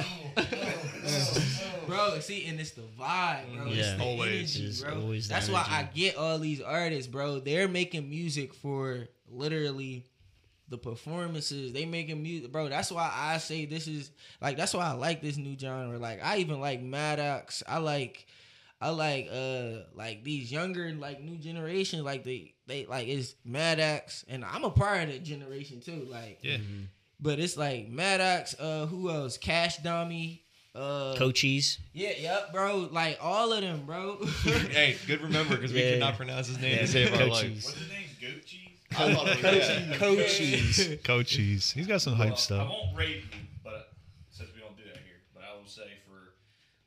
oh. Bro, see, and it's the vibe, bro. It's Yeah. the Always. energy, It's bro. always the That's why I energy. get all these artists, bro. They're making music for literally the performances. They making music, bro. That's why I say this is like. That's why I like this new genre. Like I even like Maddox. I like, I like uh like these younger like new generation. Like they they like it's Maddox, and I'm a part of that generation too. Like Yeah. but it's like Maddox. Uh, who else? Cash Dummy. Uh, Coaches. yeah, yep, bro. Like all of them, bro. Hey, good remember because we Yeah. could not pronounce his name Yeah. to save our Coaches. life. What's his name? Goat Cheese? I love it. Yeah. Coaches. Coaches. He's got some hype Well, I stuff. won't rate him, but since we don't do that here, but I will say for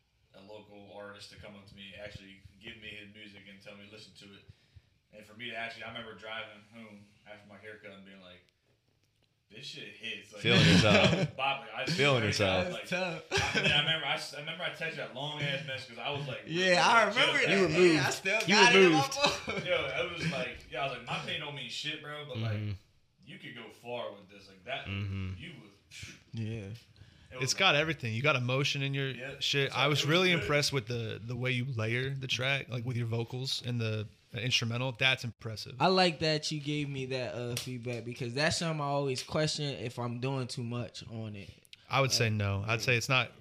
a local artist to come up to me, actually give me his music and tell me to listen to it, and for me to actually, I remember driving home after my haircut and being like, "This shit hits." Like, Feeling yourself. Bob, like, I was Feeling I was yourself. Like, tough. I, mean, I remember, I, s- I remember I texted that long ass message because I was like, Yeah, I remember that. You were Yeah, moved. I still You got were it in my moved. phone. Yo, it was like, yeah, I was like, my pain don't mean shit, bro, but like, Mhm. you could go far with this, like that. Mhm. You would. Yeah. It was It's like- got everything. You got emotion in your Yeah. shit. So I it was was really good. impressed with the the way you layer the track, like with your vocals and the uh, instrumental. That's impressive. I like that you gave me that uh, feedback because that's something I always question if I'm doing too much on it. I would say no. I'd say it's not.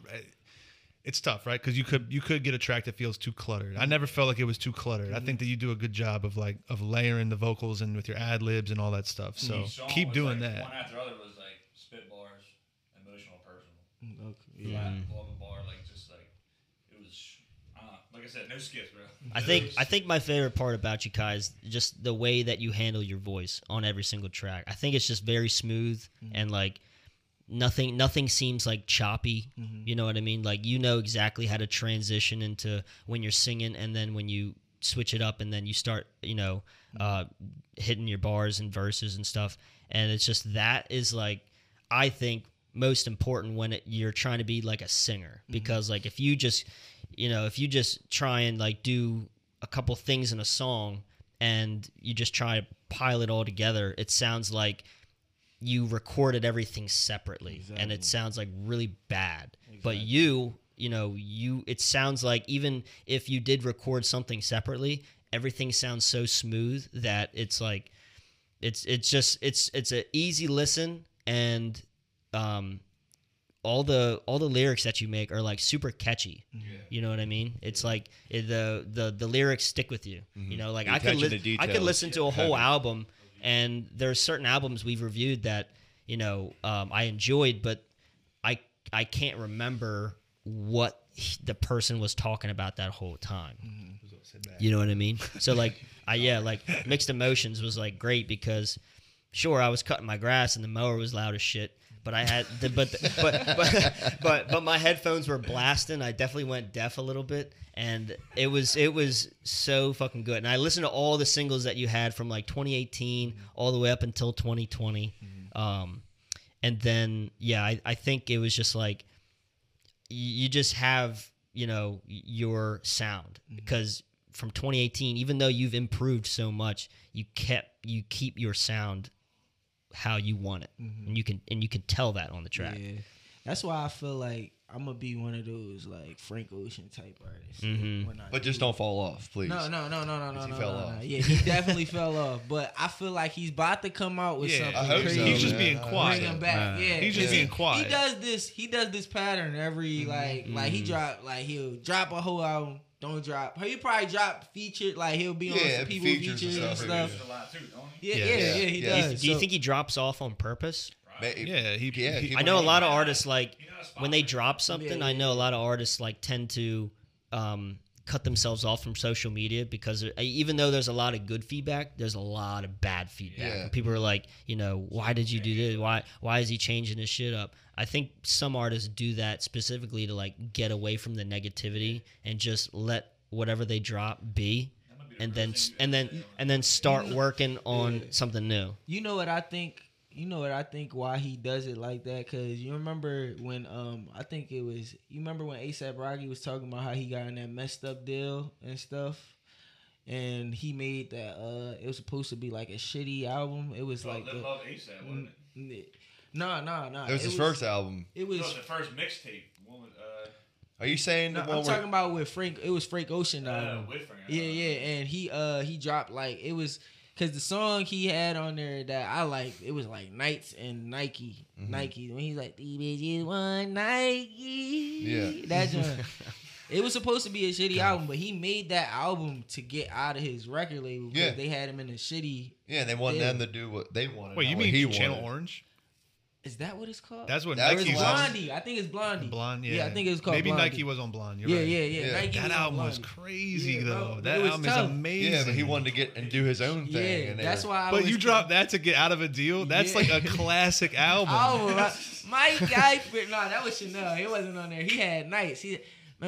It's tough, right? Because you could you could get a track that feels too cluttered. I never felt like it was too cluttered. I think that you do a good job of like of layering the vocals and with your ad libs and all that stuff. So Each song keep was, doing like, that. One after the other was like spit bars, emotional, personal. Okay. Flat, Mhm. love a bar, like just like it was. Uh, like I said, no skips, bro. I think I think my favorite part about you, Kai, is just the way that you handle your voice on every single track. I think it's just very smooth and like nothing nothing seems like choppy. You know what I mean? Like you know exactly how to transition into when you're singing and then when you switch it up and then you start, you know, uh, hitting your bars and verses and stuff. And it's just that is like I think most important when it, you're trying to be like a singer because like if you just you know if you just try and like do a couple things in a song and you just try to pile it all together, it sounds like you recorded everything separately and it sounds like really bad. But you, you know, you it sounds like even if you did record something separately, everything sounds so smooth that it's like it's it's just it's it's an easy listen and um all the all the lyrics that you make are like super catchy. You know what I mean? It's like it, the the the lyrics stick with you. You know, like The I could attention li- to I could details. listen to a whole Heavy. album, and there's certain albums we've reviewed that you know um, I enjoyed, but I I can't remember what he- the person was talking about that whole time. You know what I mean? So like I yeah like Mixed Emotions was like great because sure I was cutting my grass and the mower was loud as shit. But I had, the, but, but but but but my headphones were blasting. I definitely went deaf a little bit, and it was it was so fucking good. And I listened to all the singles that you had from like twenty eighteen all the way up until twenty twenty, um, and then yeah, I, I think it was just like you, you just have you know your sound because from twenty eighteen, even though you've improved so much, you kept you keep your sound how you want it, and you can and you can tell that on the track. Yeah. That's why I feel like I'm gonna be one of those like Frank Ocean type artists. Mhm. when I But just do- don't fall off, please. No, no, no, no, no, no, He no, fell no, off. no. Yeah, he definitely fell off. But I feel like he's about to come out with Yeah, something I hope so, crazy. He's just man. being I hope quiet. Bring him back. Nah. Yeah, He's just 'cause being he, quiet. He does this. He does this pattern every like like he drop like he'll drop a whole album. Don't drop. He probably drop featured like he'll be on Yeah, some people features and features and stuff. stuff. A lot too, don't he? Yeah, Yeah. yeah, yeah, Yeah. he Yeah. does. Do you So- think he drops off on purpose? Ma- Yeah, he. Yeah, he- keep I know a on- lot of artists like He knows when they spotlight. drop something. Yeah, I know yeah, a lot of artists like tend to um, cut themselves off from social media because there- even though there's a lot of good feedback, there's a lot of bad feedback. Yeah. And people are like, you know, why did you do this? Why why is he changing his shit up? I think some artists do that specifically to like get away from the negativity and just let whatever they drop be, and then and then and then start working on something new. You know what I think? You know what I think? Why he does it like that? Cause you remember when um I think it was you remember when ASAP Rocky was talking about how he got in that messed up deal and stuff, and he made that uh it was supposed to be like a shitty album. It was Oh, like Live the, Love ASAP, wasn't it? no no no. It was his first album. It It was. was the first mixtape. One with, uh, Are you saying No, the one I'm where talking about with Frank. It was Frank Ocean uh, album. with Frank. Yeah, yeah, and he uh he dropped like it was because the song he had on there that I liked it was like Knights and Nike Nike when he's like these bitches want Nike Yeah. that joint. It was supposed to be a shitty album, but he made that album to get out of his record label because Yeah. they had him in a shitty. Yeah, they want Yeah. them to do what they wanted. Wait, not you what mean he Channel wanted. Orange? Is that what it's called? That's what That Or was it's Nike was. Blondie. I think it's Blondie. Blonde, yeah. Yeah, I think it was called Maybe Blondie. Nike was on Blonde. You're Yeah, right. yeah, yeah, Yeah. Nike That was on album was Blondie. crazy Yeah, though. bro, That it was album tough. is amazing. Yeah, but he wanted to get and do his own Yeah, thing. and they that's were- why. I But was you dropped that to get out of a deal. That's Yeah. like a classic album. Oh, my, my guy. No, that was Chanel. He wasn't on there. He had Nights. He,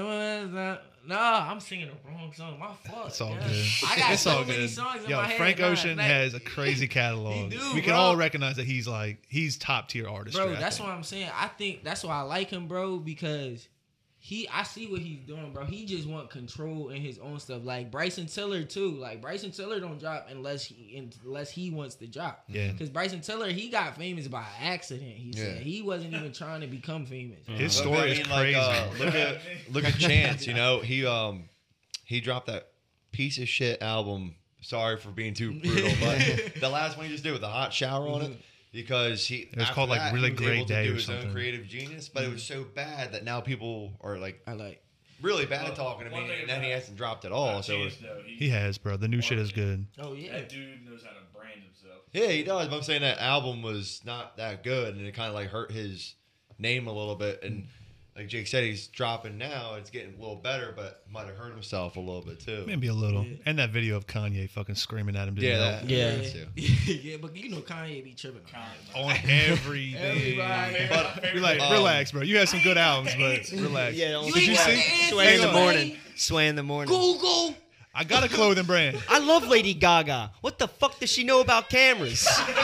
no, I'm singing the wrong song. My fault. It's all yeah. good. I got It's so all many good. songs in Yo, my head. Frank nah, Ocean like- has a crazy catalog. He do, we can bro. all recognize that he's like he's top tier artist. Bro, that's what I'm saying. I think that's why I like him, bro, because he, I see what he's doing, bro. He just want control in his own stuff. Like Bryson Tiller too. Like Bryson Tiller don't drop unless he unless he wants to drop. Yeah. Because Bryson Tiller, he got famous by accident. He said Yeah. he wasn't even trying to become famous. His But, story I is mean, crazy. Like, uh, look at look at Chance. You know, he um he dropped that piece of shit album. Sorry for being too brutal, but the last one he just did with the hot shower on it. Because he was after called, like, that, Really he was Great able to Day do or his something. own creative genius, but it was so bad that now people are like I like. really bad Well, talking to one me, thing and then he about- hasn't dropped at all. Not So Chance, though. He, He has, bro. The new shit is good. Oh yeah. That dude knows how to brand himself. yeah, he does. But I'm saying that album was not that good, and it kind of like hurt his name a little bit. And like Jake said, he's dropping now. It's getting a little better, but might have hurt himself a little bit too. Maybe a little. Yeah. And that video of Kanye fucking screaming at him. didn't Yeah, help. that, Yeah. that too. yeah, but you know Kanye be tripping on that. On everything. Everybody. But You're like, Um, relax, bro. You had some good albums, but relax. Yeah, You Did you ain't got see? the answer, Sway in the Hang on. morning. Sway in the morning. Google. I got a clothing brand. I love Lady Gaga. What the fuck does she know about cameras?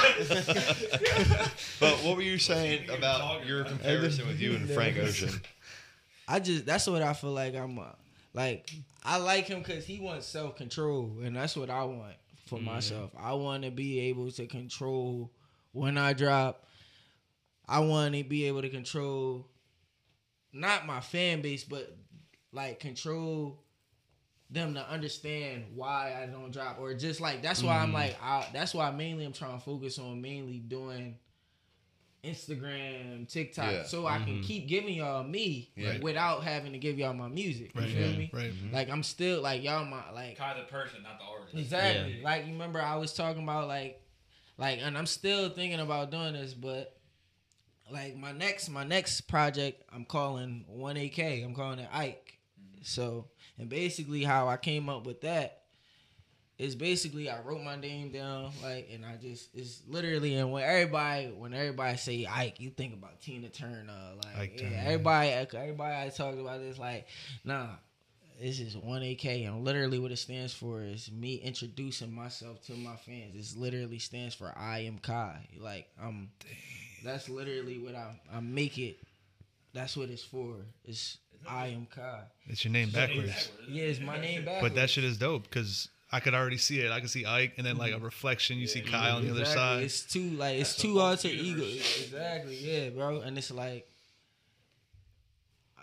But what were you saying about your comparison with you and Frank Ocean? I just that's what I feel like I'm uh, like I like him because he wants self control, and that's what I want for myself. I want to be able to control when I drop. I want to be able to control not my fan base, but like control them to understand why I don't drop, or just like that's why I'm like I, that's why mainly I'm trying to focus on mainly doing Instagram, TikTok, Yeah. so I can keep giving y'all me Yeah. without having to give y'all my music. You Right, feel yeah, me? right. Like I'm still like y'all my like Kai the person, not the artist. exactly. Like you remember I was talking about like like and I'm still thinking about doing this, but like my next my next project I'm calling one A K. I'm calling it Ike. So and basically how I came up with that is basically I wrote my name down like and I just it's literally and when everybody when everybody say Ike you think about Tina Turner like Ike yeah, Turner. everybody everybody I talked about this like nah this is one A K and literally what it stands for is me introducing myself to my fans. It literally stands for I am Kai. Like I'm that's literally what I I make it. That's what it's for. It's I am Kai. It's your name backwards. Yeah, it's my name back. But that shit is dope because I could already see it. I could see Ike, and then like a reflection. You see Kyle on the other Exactly. side. It's two like it's That's two the whole alter universe. egos. Exactly, yeah, bro. And it's like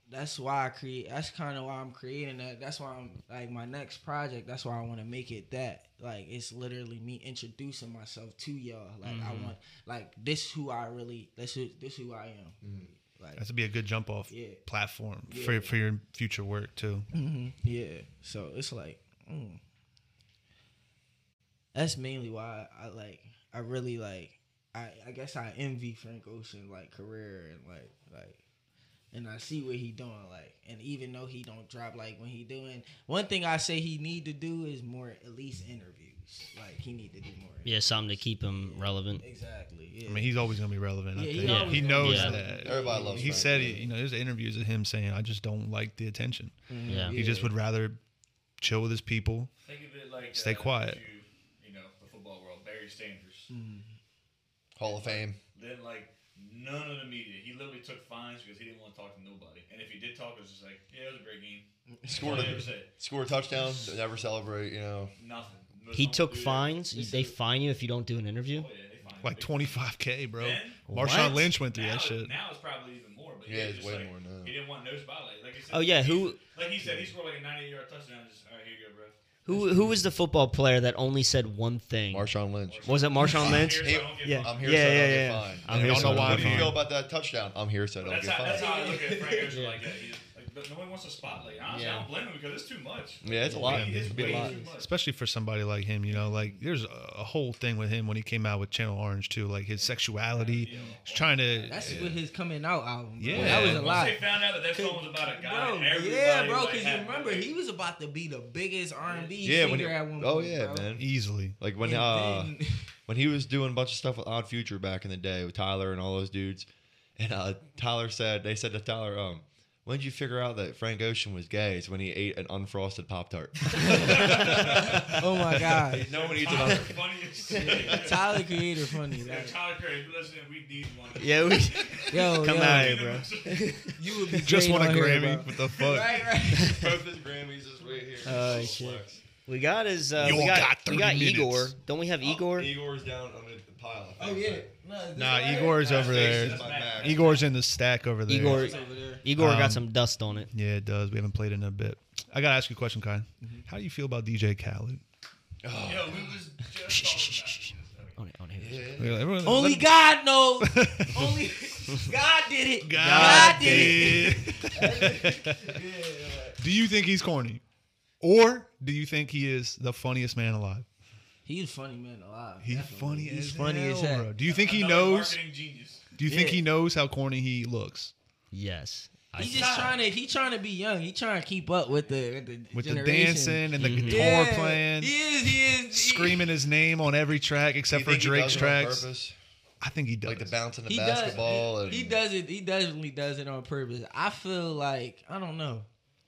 that's why I create. That's kind of why I'm creating that. That's why I'm like my next project. That's why I want to make it that. Like it's literally me introducing myself to y'all. Like Mm-hmm. I want like this who I really. This who this who I am. Mm-hmm. Like That's to be a good jump off Yeah. platform Yeah. for for your future work too. hmm yeah. So it's like mm. that's mainly why I, I like. I really like. I I guess I envy Frank Ocean like career and like like. And I see what he doing, like, and even though he don't drop, like, when he doing, one thing I say he need to do is more, at least interviews. Like, he need to do more. Yeah, something to keep him relevant. Exactly. Yeah. I mean, he's always gonna be relevant. I Yeah, he think. always He gonna knows be that. relevant. Everybody loves He Frank, said, yeah. he, you know, there's interviews of him saying, "I just don't like the attention." Mhm, Yeah. He just would rather chill with his people. Think of it like Stay uh, quiet. You, you know, the football world. Barry Sanders. Mhm. Hall of Fame. Then like none of the media. He literally took fines because he didn't want to talk to nobody. And if he did talk, it was just like, yeah, it was a great game. Scored That's all he ever a, said. scored a touchdown. Never celebrate. You know. Nothing. There's He no one took to do that. fines. This They is- fine you if you don't do an interview. Oh, yeah, they fine. Like They- twenty-five K, bro. Then, Marshawn What? Lynch went through now, that shit. now it's probably even more. But Yeah, yeah, it's just way like, more now. He didn't want no spotlight. Like he said, Oh, yeah, he- who- Like he said, he scored like a ninety yard touchdown. Just all right, here you go, bro. Who who was the football player that only said one thing? Marshawn Lynch. Was it Marshawn I'm Lynch? here, so I don't get Yeah. fined. I'm here Yeah, so I yeah, don't yeah. get fined. I'm And here I don't so I know don't why. get What do you feel fined. about that touchdown? I'm here so I don't That's get how, that's fined. how I look at Frank Ocean like that. He's, like, but no one wants a spotlight. Honestly, Yeah. I don't blame him because it's too much. Yeah, it's a lot. It's It'd be a way lot. too much. Especially for somebody like him, you know, like there's a, a whole thing with him when he came out with Channel Orange too, like his sexuality. He's trying to. That's with his coming out album. Bro. Yeah. That was a Once lot. they found out that that song was about a guy, Bro, everybody yeah, bro, was because like, you remember he was about to be the biggest R and B Yeah, when singer he, at one point. oh yeah, bro. man. Easily. Like when And uh then- when he was doing a bunch of stuff with Odd Future back in the day with Tyler and all those dudes, and uh, Tyler said they said to Tyler, um, when did you figure out that Frank Ocean was gay? It's when he ate an unfrosted Pop Tart. oh my god, no one eats an Tyler, un- funny as shit. Tyler Creator funny. Yeah, That, Tyler Creator, if you're listening, we need one. Yeah, we, yo, come yo, out here, bro. You would be Just great won a on here, Grammy. bro. What the fuck? Right, right. Both his Grammys is right here. Oh, shit. We got his. Uh, You we all got, got we got thirty Igor. minutes. Don't we have Igor? Oh, Igor's down under the pile. I Oh think. yeah. No, this Nah, right here. Igor's over there. That's my Mac. Igor's in the stack over there. Igor. It's over there. Igor Um, got some dust on it. Yeah, it does. We haven't played it in a bit. I gotta ask you a question, Kai. How do you feel about D J Khaled? Yo, we was just talking about this. On it, on it. Yeah. Everyone- Only let- God knows. Only God did it. God, God did it. did. Do you think he's corny, or do you think he is the funniest man alive? He's a funny man alive. He's definitely. funny He's as funny hell, as heck. bro. Do you think he Another knows? marketing genius. Do you think Yeah. he knows how corny he looks Yes. I He's think just so. trying to. He trying to be young. He trying to keep up with the with the, with the generation. dancing and the Mhm. guitar Yeah, playing, He is. He is. he- screaming his name on every track Do except you for think he Drake's does it on tracks? purpose? I think he does. Like the bouncing the He basketball does. and He, he does it. He definitely does it on purpose. I feel like I don't know.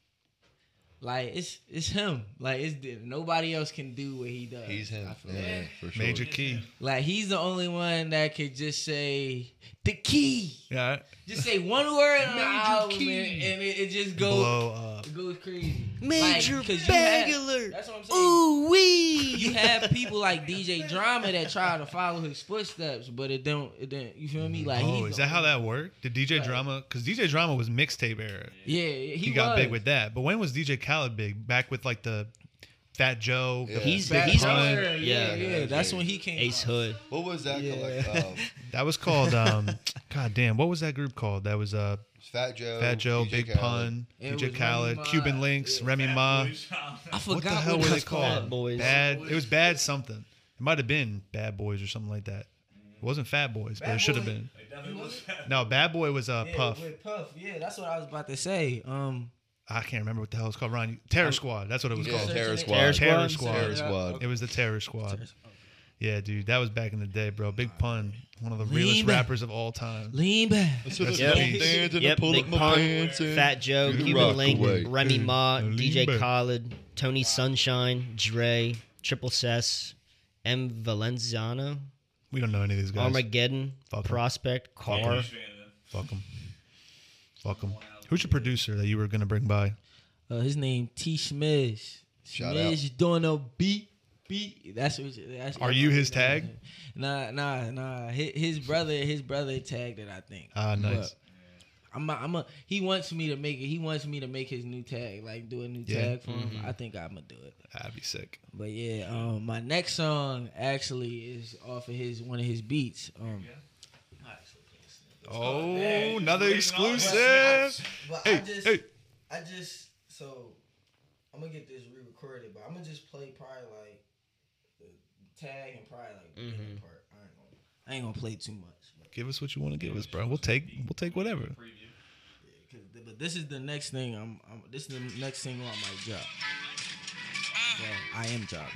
Like it's it's him. Like it's nobody else can do what he does. He's him. I feel Yeah, like. for sure. Major key. Like he's the only one that could just say the key. Yeah, Just say one word on the Major album key. and, and it, it just goes blow up. it goes crazy. Major Like, 'cause you have- Bagular. That's what I'm saying. Ooh wee. You have people like D J Drama that try to follow his footsteps, but it don't. It don't. You feel me? Like, Oh, he's is the that how only- that worked? Did D J Right. Drama? Because D J Drama was mixtape era. Yeah, he, He, got was. big with that. But when was D J Khaled big? Back with like the Fat Joe. Yeah. He's Bad he's Pun. on. Yeah, Yeah. yeah, That's when he came. Ace out. Hood. What was that? Yeah. Like, um, That was called. Um, God damn, what was that group called? That was uh, Fat Joe. Fat Joe, D J Big Khaled. Pun, It D J was Khaled, Remy Ma. Cuban Links, Yeah, Remy Fat Ma. Boys. I forgot What the hell it were they was called? Bad Boys. Bad. It was Bad something. It might have been Bad Boys or something like that. It wasn't Fat Boys, but Bad it should have Boy. been. It definitely was Fat No, Bad Boy was uh, Yeah, Puff. with Puff. Yeah, that's what I was about to say. Um, I can't remember what the hell it's called. Ron, Terror Squad. That's what it was Yeah, called. Terror Searching Squad. Terror Terror Squad. Squad. Terror Squad. It was the Terror Squad. Yeah, dude, that was back in the day, bro. Big Pun, one of the Lean realest back. rappers of all time. lean back. So That's let's the go beast. dance and Yep, pull Big up my Pun, pants and Fat Joe, do the Cuban rock Link, away. Remy Ma, Lean D J back. Khaled, Tony Sunshine, Dre, Triple Sess, M Valenciano, We don't know any of these guys. Armageddon, Fuck 'em. Prospect, Boys Car. fan then. Fuck them. Fuck them. Who's your producer that you were gonna bring by? Uh, his name T. Schmiz. Shout Schmiz doing a beat. Beat. That's what. That's Are you his tag? Nah, nah, nah. His, his brother, his brother tagged it. I think. Ah, nice. But I'm a, I'm a, he wants me to make it. He wants me to make his new tag, like do a new Yeah. tag for him. I think I'm gonna do it. That'd be sick. But yeah, um, my next song actually is off of his one of his beats. Um, Oh, Hey, another you exclusive. but Hey, I just, hey. I just, so I'm gonna get this re-recorded, but I'm gonna just play probably like the tag and probably like the beginning part. I ain't gonna, I ain't gonna play too much. But, Give us what you want to give us, bro. We'll take we'll take whatever. Preview. yeah, 'cause- but this is the next thing. I'm, I'm. This is the next single I might drop. Well, I am dropping.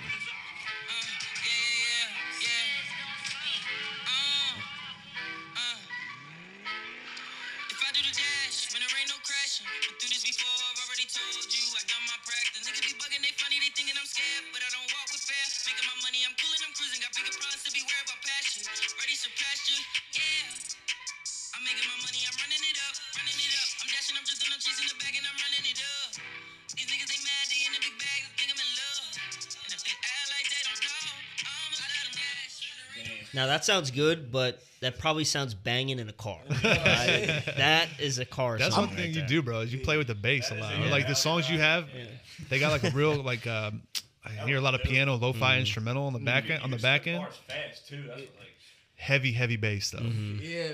If I do the dash, when there ain't no crashing. Been through this before, I've already told you. I got my practice. Niggas be bugging, they funny, they thinking I'm scared, but I don't walk with fear. Making my money, I'm coolin', I'm cruising. Got bigger problems to be worried about passion. Ready to pasture, yeah. I'm making my money, I'm running it up, running it up. I'm dashing, I'm drifting, I'm chasing the bag, and I'm running it up. These niggas, they mad, they in the big bag, they think I'm in love. And if they act like they don't know, um, I let them dash. Now that sounds good, but that probably sounds banging in a car. I- that is a car. That's song one right thing you there. do, bro. Is you play with the bass a That is lot. a- Like yeah. the songs you have, they got like a real like. Um, I hear a lot of piano, lo-fi instrumental on the back end. On the back end, Bars fast too. That's what, like. heavy, heavy bass though. Yeah.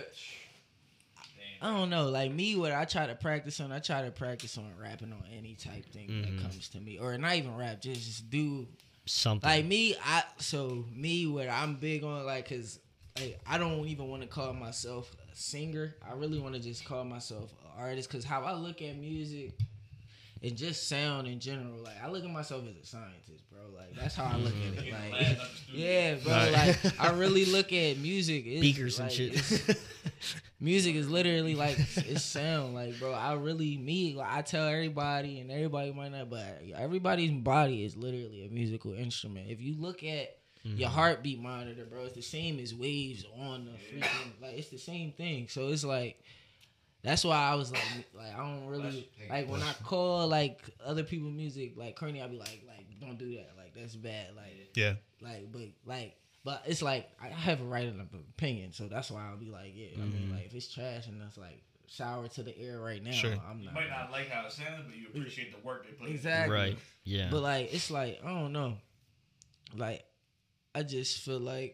I don't know. Like me, what I try to practice on, I try to practice on rapping on any type thing that comes to me, or not even rap, just, just do Something. like me. I so me, what I'm big on, like, cause like I don't even want to call myself a singer. I really want to just call myself an artist, cause how I look at music and just sound in general, like I look at myself as a scientist, bro. Like that's how I look at it. Like yeah, bro. Right. Like I really look at music. It's, Beakers and like, shit. it's- music is literally like it's sound, like bro. I really me like, I tell everybody, and everybody might not, but everybody's body is literally a musical instrument. If you look at your heartbeat monitor, bro, it's the same as waves on the freaking like it's the same thing. So it's like that's why I was like like I don't really like when I call like other people music like Kearney, I be like like don't do that, like that's bad, like Yeah. like but like. But it's like I have a right of opinion, so that's why I'll be like, yeah. I mean, like if it's trash and it's like sour to the air right now, Sure. I'm You not. might not like how it sounded, but you appreciate the work they put in. Exactly. Right. Yeah. But like it's like I don't know, like I just feel like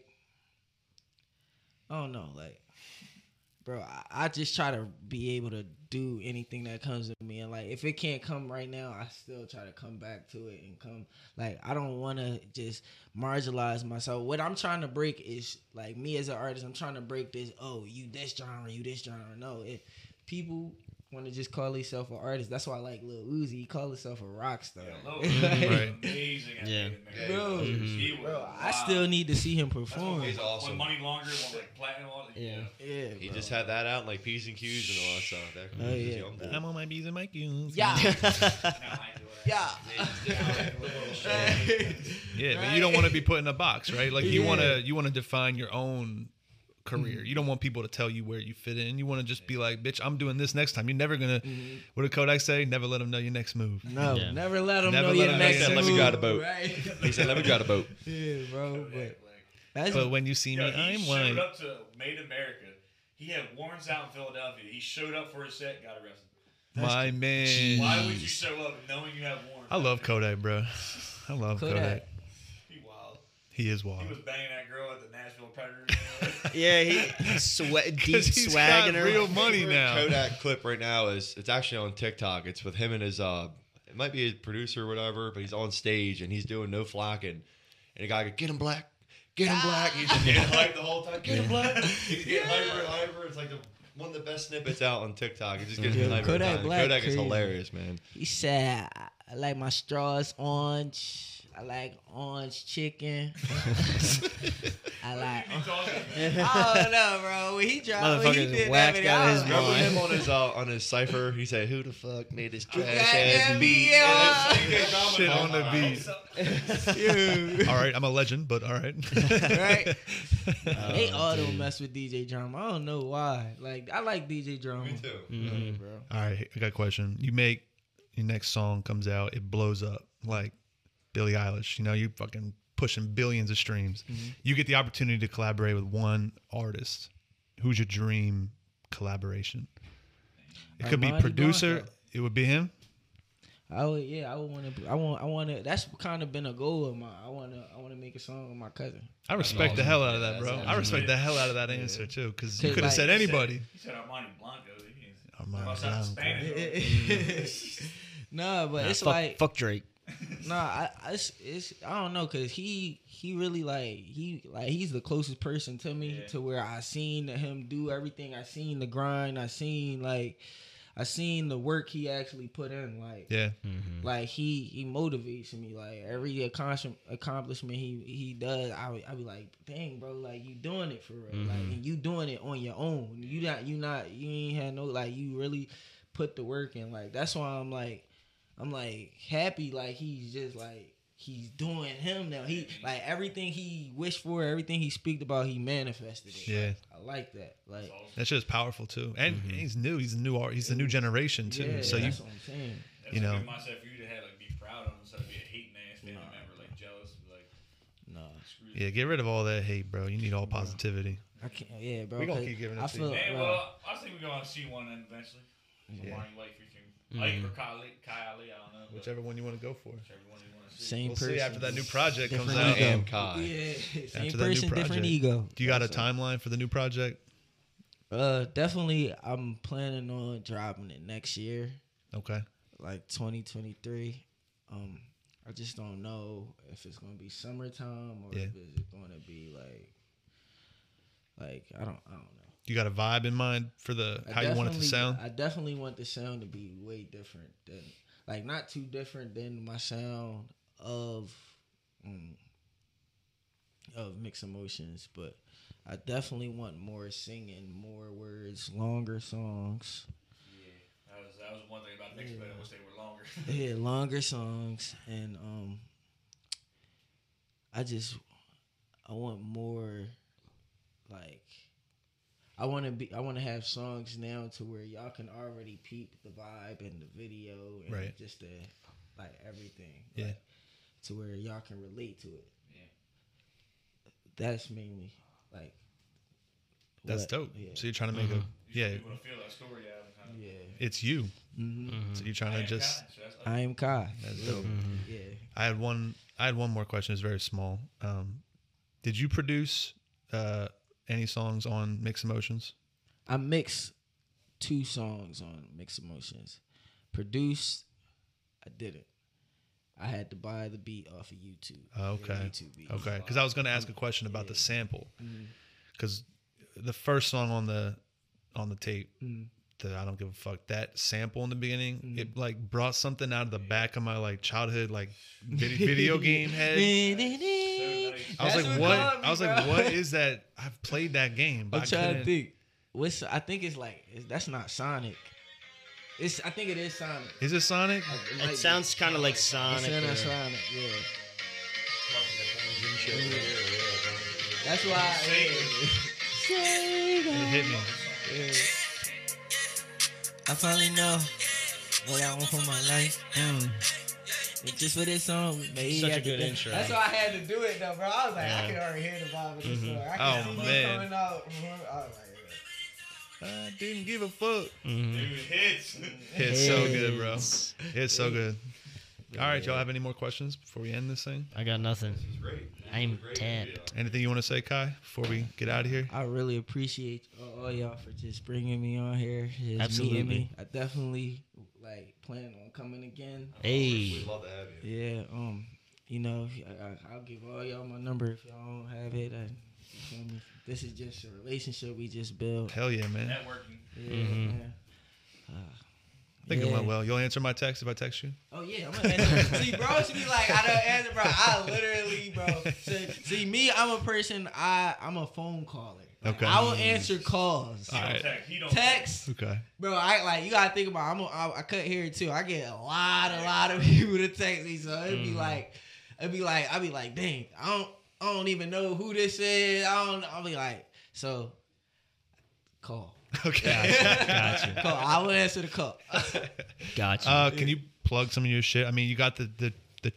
I don't know, like bro, I, I just try to be able to do anything that comes to me, and like if it can't come right now, I still try to come back to it and come. Like I don't want to just marginalize myself. What I'm trying to break is like me as an artist. I'm trying to break this. Oh, you this genre, you this genre. No, it people want to just call themselves an artist. That's why I like Lil Uzi. He called himself a rock star. Yeah, Lil Uzi was Right. amazing at Yeah. making music. Bro, He was bro, I wild. still need to see him That's perform. what He's when awesome. Money Longer, when like platinum, all that. Yeah. Yeah, He bro. just had that out, like P's and Q's and all that stuff. That Oh, yeah. I'm cool. I'm on my B's and my Q's. Yeah, Now I do it. yeah. Yeah, but you don't want to be put in a box, right? Like you Yeah. want to you want to define your own career. You don't want people to tell you where you fit in. You want to just be like, bitch, I'm doing this next time. You're never gonna. What did Kodak say? Never let them know your next move. No, Yeah. never let them Never know let your 'em next know your Let me move, drive the boat. Right? He said, "Let me drive the boat." Yeah, bro. But that's But when you see Yo, me, he I'm showed white. up to Made America. He had warrants out in Philadelphia. He showed up for his set, got arrested. My man. Why would you show up knowing you have warrants? I love Kodak, bro. I love Kodak. Kodak. He wild. He is wild. He was banging that girl at the Nashville Predators. yeah, he sweat deep Because he's swagging got her. real money Favorite now. Kodak clip right now is it's actually on TikTok. It's with him and his uh, it might be his producer or whatever, but he's on stage and he's doing no flocking, and the guy goes, "Get him black, get him black." He's just getting hyped the whole time. Get him black. He's getting hyper and hyper. It's like the, one of the best snippets out on TikTok. It just gets me Yeah, hyper. Kodak every time. Black Kodak is crazy. hilarious, man. he said, I, I like my straws orange. I like orange chicken. I like. He talking. I don't know, bro. When he dropped, when he Motherfucker's did that whacked video, out I his was Remember like, him on his uh, on his cipher? He said, "Who the fuck made this trash Yeah, ass beat?" yeah. Shit on the beat. All right, I'm a legend, but all right. right? they Oh, all don't dude. mess with D J Drama. I don't know why. Like I like D J Drama. Me too. Yeah, bro. All right, I got a question. You make your next song comes out, it blows up like Billie Eilish. You know, you fucking pushing billions of streams. You get the opportunity to collaborate with one artist. Who's your dream collaboration? It Like could be Monty producer. Blanco. It would be him. I would, yeah, I would want to. I want, I want to. That's kind of been a goal of mine. I want to, I want to make a song with my cousin. I respect the awesome. hell out of Yeah, that, bro. that's I respect awesome. the hell out of that answer too, because you Cause, could have like, said He said- anybody. He said Armani Blanco. He is- Armani About something Blanco. Spanish. Nah, but Nah, it's fuck, like, fuck Drake. nah, I, I- it's, it's, I don't know, cause he, he really like, he, like, he's the closest person to me Yeah. to where I seen him do everything. I seen the grind. I seen like, I seen the work he actually put in. Like, Yeah, Mm-hmm. like he he motivates me. Like every accomplishment accomplishment he he does, I be- I be like, dang, bro, like you doing it for real. Like Mhm. and you doing it on your own. You not you not you ain't had no like you really put the work in. Like that's why I'm like I'm like happy. Like he's just like he's doing him now. He like everything he wished for, everything he speak about, he manifested it. Yeah. I like that. Like that shit is powerful too, and Mhm. he's new. He's a new art. He's the new generation too. yeah, so you, that's what I'm saying. That's You a know. good mindset for you to have, like, be proud of him instead of be a hating ass family Nah. member, like, jealous, like, Nah. screw yeah, get rid of all that hate, bro. You need all positivity. I can't. Yeah, bro. We gonna 'cause keep giving it I to you. feel. Man, bro, well, I think we're going to see one then eventually. Yeah. Armani White freaking Mhm. Ike or Kai Ali, Kai Ali, I don't know. but Whichever one you want to go for. Whichever one you want to see. Same We'll person. see after that new project comes Different out. I ego. am Kai. Yeah, same After that new person, different project. ego. Do you got a That's timeline for the new project? all. Uh, definitely. I'm planning on dropping it next year, Okay. like twenty twenty-three. Um, I just don't know if it's gonna be summertime or Yeah. if it's gonna be like, like I don't, I don't know. You got a vibe in mind for the I how you want it to definitely- sound? I definitely want the sound to be way different than, like, not too different than my sound of, mm, of Mixed Emotions, but I definitely want more singing, more words, longer songs. Yeah, that was, that was one thing about next, but I wish they were longer. Yeah, longer songs, and um, I just I want more, like, I want to be I want to have songs now to where y'all can already peep the vibe and the video and Right. just the like everything, Yeah. like, to where y'all can relate to it. Yeah. That's mainly like That's what- dope. Yeah, So you're trying to make a You yeah, people to feel that story out and kind of. yeah. it's you. hmm So you're trying I to am just Kai, so that's I am Kai. that's dope. Yeah. I had one I had one more question, it's very small. Um, did you produce uh, any songs on Mixed Emotions? I mixed two songs on Mixed Emotions. Produced, I didn't. I had to buy the beat off of YouTube. Oh, The okay. YouTube beat. Okay, because I was going to ask a question about the sample, Mhm. because the first song on the on the tape, Mhm. the I don't give a fuck, that sample in the beginning, Mhm. it like brought something out of the back of my like childhood like vid- video game head. I was That's like, what what? called me, I was like, bro. what is that? I've played that game, but I'm I trying to couldn't- think. What's I think it's like it's, that's not Sonic. It's I think it is Sonic. Is it Sonic? It, might be. It sounds kind of like It Sonic. sounds like or- Sonic. Yeah. That's why. I, It hit me. yeah. I finally know what I want for my life. Mm. And just for this song, we made Such a at the good end. intro. That's why I had to do it though, bro. I was like, I Yeah. can already hear the vibe of this Mhm. song. I can Oh, see me man. coming out. I was like, I didn't give a fuck. Mhm. Dude, hits. It's so good, bro. Hits. It's so good. All right, y'all have any more questions before we end this thing? I got nothing. Great. I'm tapped. Anything you want to say, Kai, before we get out of here? I really appreciate all, all y'all for just bringing me on here. Just Absolutely. meeting me. I definitely like plan on coming again. Hey. We'd love to have you. Yeah, um, you know, I, I, I'll give all y'all my number if y'all don't have it. I, you feel me? This is just a relationship we just built. Hell yeah, man. Networking. Yeah, Mhm. man. Uh, I think yeah. it went well. You'll answer my text if I text you? Oh yeah, I'm gonna answer. See, bro, should be like, I don't answer, bro. I literally, bro. See, see, me, I'm a person. I, I'm a phone caller. Like, Okay. I will answer calls. All He don't right. text. He don't Text. Okay. Bro, I like you gotta think about. I'm a, I, I cut here too. I get a lot, a lot of people to text me, so it'd be Mhm. like, it'd be like, I'd be like, dang, I don't, I don't even know who this is. I don't. I'll be like, so, call. Okay. Gotcha. Call. I will answer the call. Gotcha. Uh, can you plug some of your shit? I mean, you got the, the, the tape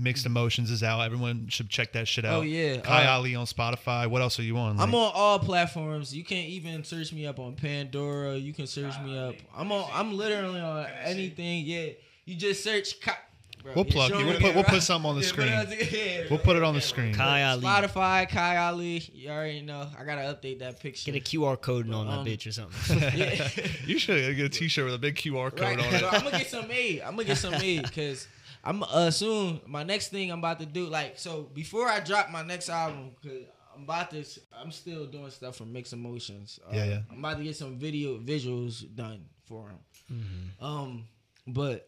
Mixed Emotions is out. Everyone should check that shit out. Oh, yeah. Kai Uh, Ali on Spotify. What else are you on? I'm Like? on all platforms. You can even search me up on Pandora. You can search me up. I'm on. I'm literally on anything. Yeah, you just search. Ka- Bro, We'll yeah, plug show you. me We'll put, that, we'll right? put something on the Yeah, screen. put it on- yeah. We'll put it on the screen. Kai Ali. Spotify, Kai Ali. You already know. I gotta update that picture. Get a Q R code on Um, that bitch or something. Yeah. You should get a T-shirt with a big Q R code Right. on it. So I'm gonna get some made. I'm gonna get some made because I'm uh soon. My next thing I'm about to do, like, so before I drop my next album, cause I'm about to. I'm still doing stuff for Mixed Emotions. Uh, Yeah, yeah. I'm about to get some video visuals done for him. Mm-hmm. Um, but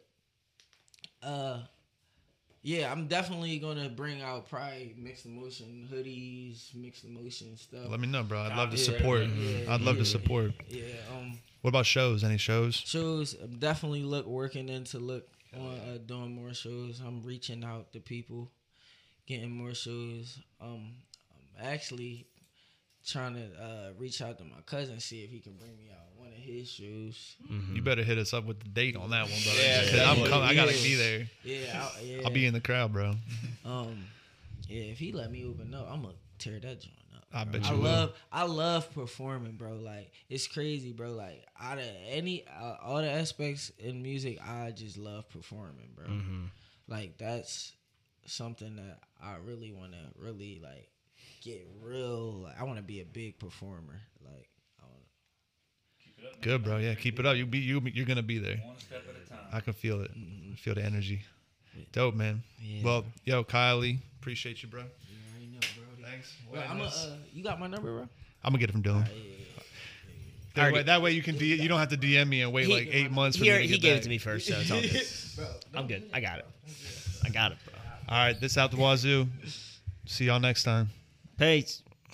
uh. Yeah, I'm definitely gonna bring out probably Mixed Emotion hoodies, Mixed Emotion stuff. Let me know, bro. I'd love to Yeah, support. yeah, I'd love yeah, to support. Yeah, um, What about shows? Any shows? shows. I'm definitely look working into look on uh, doing more shows. I'm reaching out to people, getting more shows. Um, I'm actually trying to uh, reach out to my cousin, see if he can bring me out one of his shows. You better hit us up with the date on that one, brother. Yeah, 'Cause I'm definitely. coming. I gotta Yeah. be there. Yeah, I'll, yeah. I'll be in the crowd, bro. Um, yeah, if he let me open up, I'm gonna tear that joint up. I bro. bet I you will. love, I love performing, bro. Like it's crazy, bro. Like out of any, uh, all the aspects in music, I just love performing, bro. Mm-hmm. Like that's something that I really want to really like get real. Like, I want to be a big performer. Like I wanna, Keep it up, man. Good, bro. Yeah, keep it up. You be you. You're gonna be there. One step at a time. I can feel it. I feel the energy. Dope, man. Yeah. Well, yo, Kylie, appreciate you, bro. you already know, bro. Thanks. Bro, I'm a, uh, you got my number, bro? I'm gonna get it from Dylan. Yeah, yeah, That Already- way, that way you can D- you don't have to D M me and wait He- like eight months for He, me to he get gave back. it to me first, so it's all good. yeah. Bro, I'm good. I got it. I got it, bro. All right, this out the wazoo. See y'all next time. Peace.